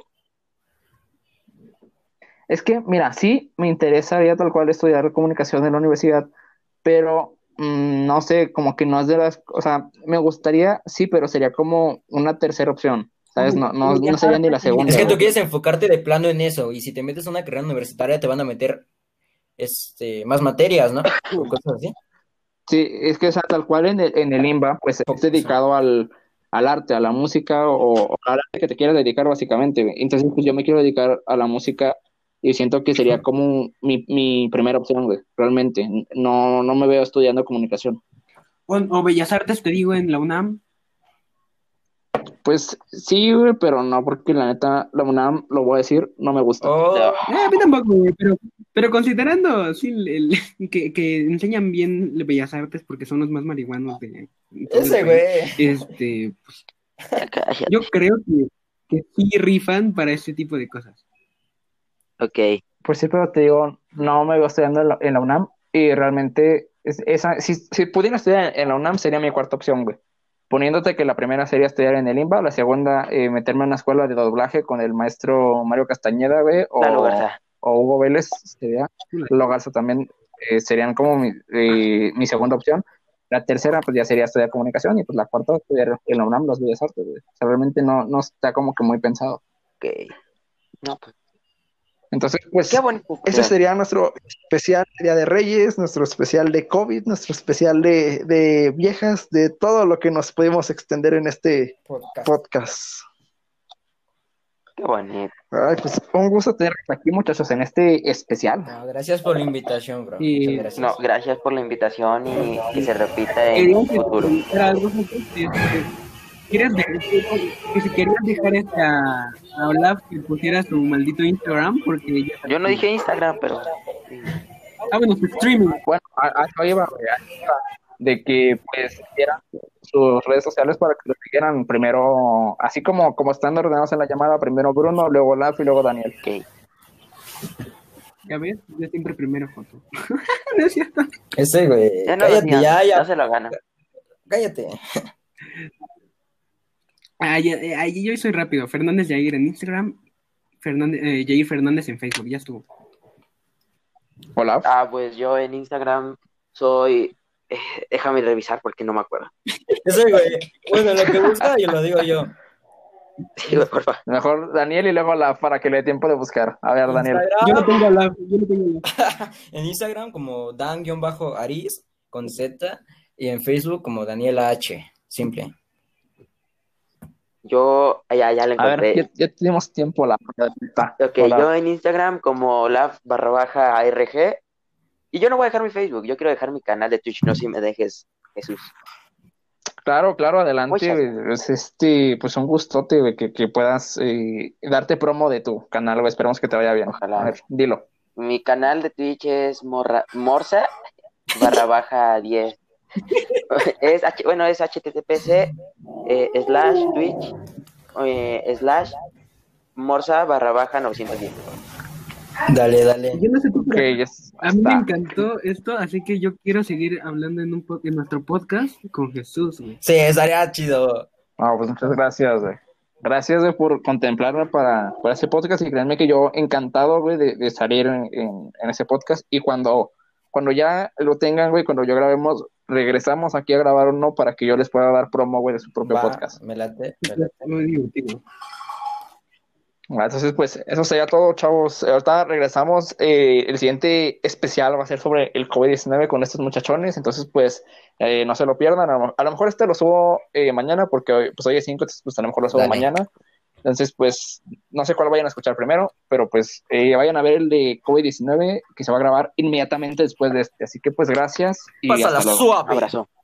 es que, mira, sí me interesaría tal cual estudiar comunicación en la universidad, pero mm, no sé, como que no es de las, o sea, me gustaría, sí, pero sería como una tercera opción, ¿sabes? No, no, no sería ni la Es segunda, que tú güey. quieres enfocarte de plano en eso, y si te metes a una carrera universitaria te van a meter este, más materias, ¿no? O cosas así. Sí, es que, o sea, tal cual en el, en el INBA, pues es dedicado al, al arte, a la música o, o al arte que te quieras dedicar básicamente, güey. Entonces, pues yo me quiero dedicar a la música y siento que sería como mi, mi primera opción, güey, realmente. No, no me veo estudiando comunicación. O, o Bellas Artes, te digo, en la UNAM. Pues sí, güey, pero no, porque la neta, la UNAM, lo voy a decir, no me gusta. Oh, Eh, a mí tampoco, güey, pero, pero considerando sí, el, el- que, que enseñan bien Bellas Artes porque son los más marihuanos de todo el ese país, güey. este, Cállate. yo creo que, que sí rifan para este tipo de cosas. Ok. Pues sí, pero te digo, no me veo estudiando en la, en la UNAM y realmente, es- esa, si, si pudiera estudiar en la UNAM sería mi cuarta opción, güey. Poniéndote que la primera sería estudiar en el IMBA, la segunda, eh, meterme en una escuela de doblaje con el maestro Mario Castañeda, güey, Lalo o, Garza. o Hugo Vélez, sería, Lalo Garza también, eh, serían como mi, eh, mi segunda opción. La tercera, pues ya sería estudiar comunicación y pues la cuarta, estudiar en la UNAM las Bellas Artes, güey. O sea, realmente no, no está como que muy pensado. Ok. No, pues, Entonces, qué pues, bonito. ese sería nuestro especial de Día de Reyes, nuestro especial de COVID, nuestro especial de, de viejas, de todo lo que nos pudimos extender en este Podcast. podcast. Qué bonito. Ay, pues un gusto tenerlos aquí, muchachos, en este especial. No, gracias por la invitación, bro. Y- Muchas gracias. No, gracias por la invitación y que se repita en Quería un que futuro. era algo este, ¿quieres dejar, que si querías dejar este a, a Olaf que pusiera su maldito Instagram? Porque ya Yo no dije Instagram, pero ah, bueno, su streaming. Bueno, a, a eso iba, güey, a eso iba, de que pues dieran sus redes sociales para que lo siguieran primero, así como, como están ordenados en la llamada, primero Bruno, luego Laf y luego Daniel. ok. Ya ves, yo siempre primero foto. No es cierto. Ese güey. Ya no lo Cállate, digan, ya, ya. no se lo gana. Cállate. Ah, ya, eh, ahí yo soy rápido. Fernández Yair en Instagram, Fernández, eh, Yair Fernández en Facebook, ya estuvo. Hola. Ah, pues yo en Instagram soy. eh, déjame revisar porque no me acuerdo. Ese güey. Bueno, lo que busca yo lo digo yo. Sí, güey, por favor. Mejor Daniel y luego Laf para que le dé tiempo de buscar. A ver, Daniel. Yo no Instagram, tengo la, yo no tengo la. en Instagram como Dan-Aris con Z y en Facebook como Daniel H. Simple. Yo, ya, ya lo A ver, encontré. ya, ya tenemos tiempo, la Ok, Hola. yo en Instagram como laf barra baja ARG. Y yo no voy a dejar mi Facebook, yo quiero dejar mi canal de Twitch, no si me dejes, Jesús. Claro, claro, adelante. Muchas. güey. Es este, pues un gustote, güey, que, que puedas eh, darte promo de tu canal, güey. Esperemos que te vaya bien. Ojalá. A ver, dilo. Mi canal de Twitch es morra, morsa barra baja diez. Es, H- bueno, es https eh, slash twitch eh, slash morsa barra baja novecientos diez. Dale, dale. Yo no sé tú, Ok, pero ya a mí me está. encantó esto, así que yo quiero seguir hablando en, un po- en nuestro podcast con Jesús, güey. Sí, estaría chido. No, pues muchas gracias, güey. Gracias, güey, por contemplarme para, para ese podcast y créanme que yo encantado, güey, de, de salir en, en, en ese podcast y cuando, cuando ya lo tengan, güey, cuando yo grabemos, regresamos aquí a grabar uno para que yo les pueda dar promo, güey, de su propio Va, podcast. me late, me late. Muy divertido. Entonces, pues, eso sería todo, chavos. Ahorita regresamos. eh, el siguiente especial va a ser sobre el COVID diecinueve con estos muchachones. Entonces, pues, eh, no se lo pierdan. A lo, a lo mejor este lo subo eh, mañana, porque hoy, pues, hoy es cinco, entonces, pues, a lo mejor lo subo Dale. mañana. Entonces, pues, no sé cuál vayan a escuchar primero, pero, pues, eh, vayan a ver el de COVID diecinueve, que se va a grabar inmediatamente después de este. Así que, pues, gracias y Pásala hasta luego. suave. Abrazo.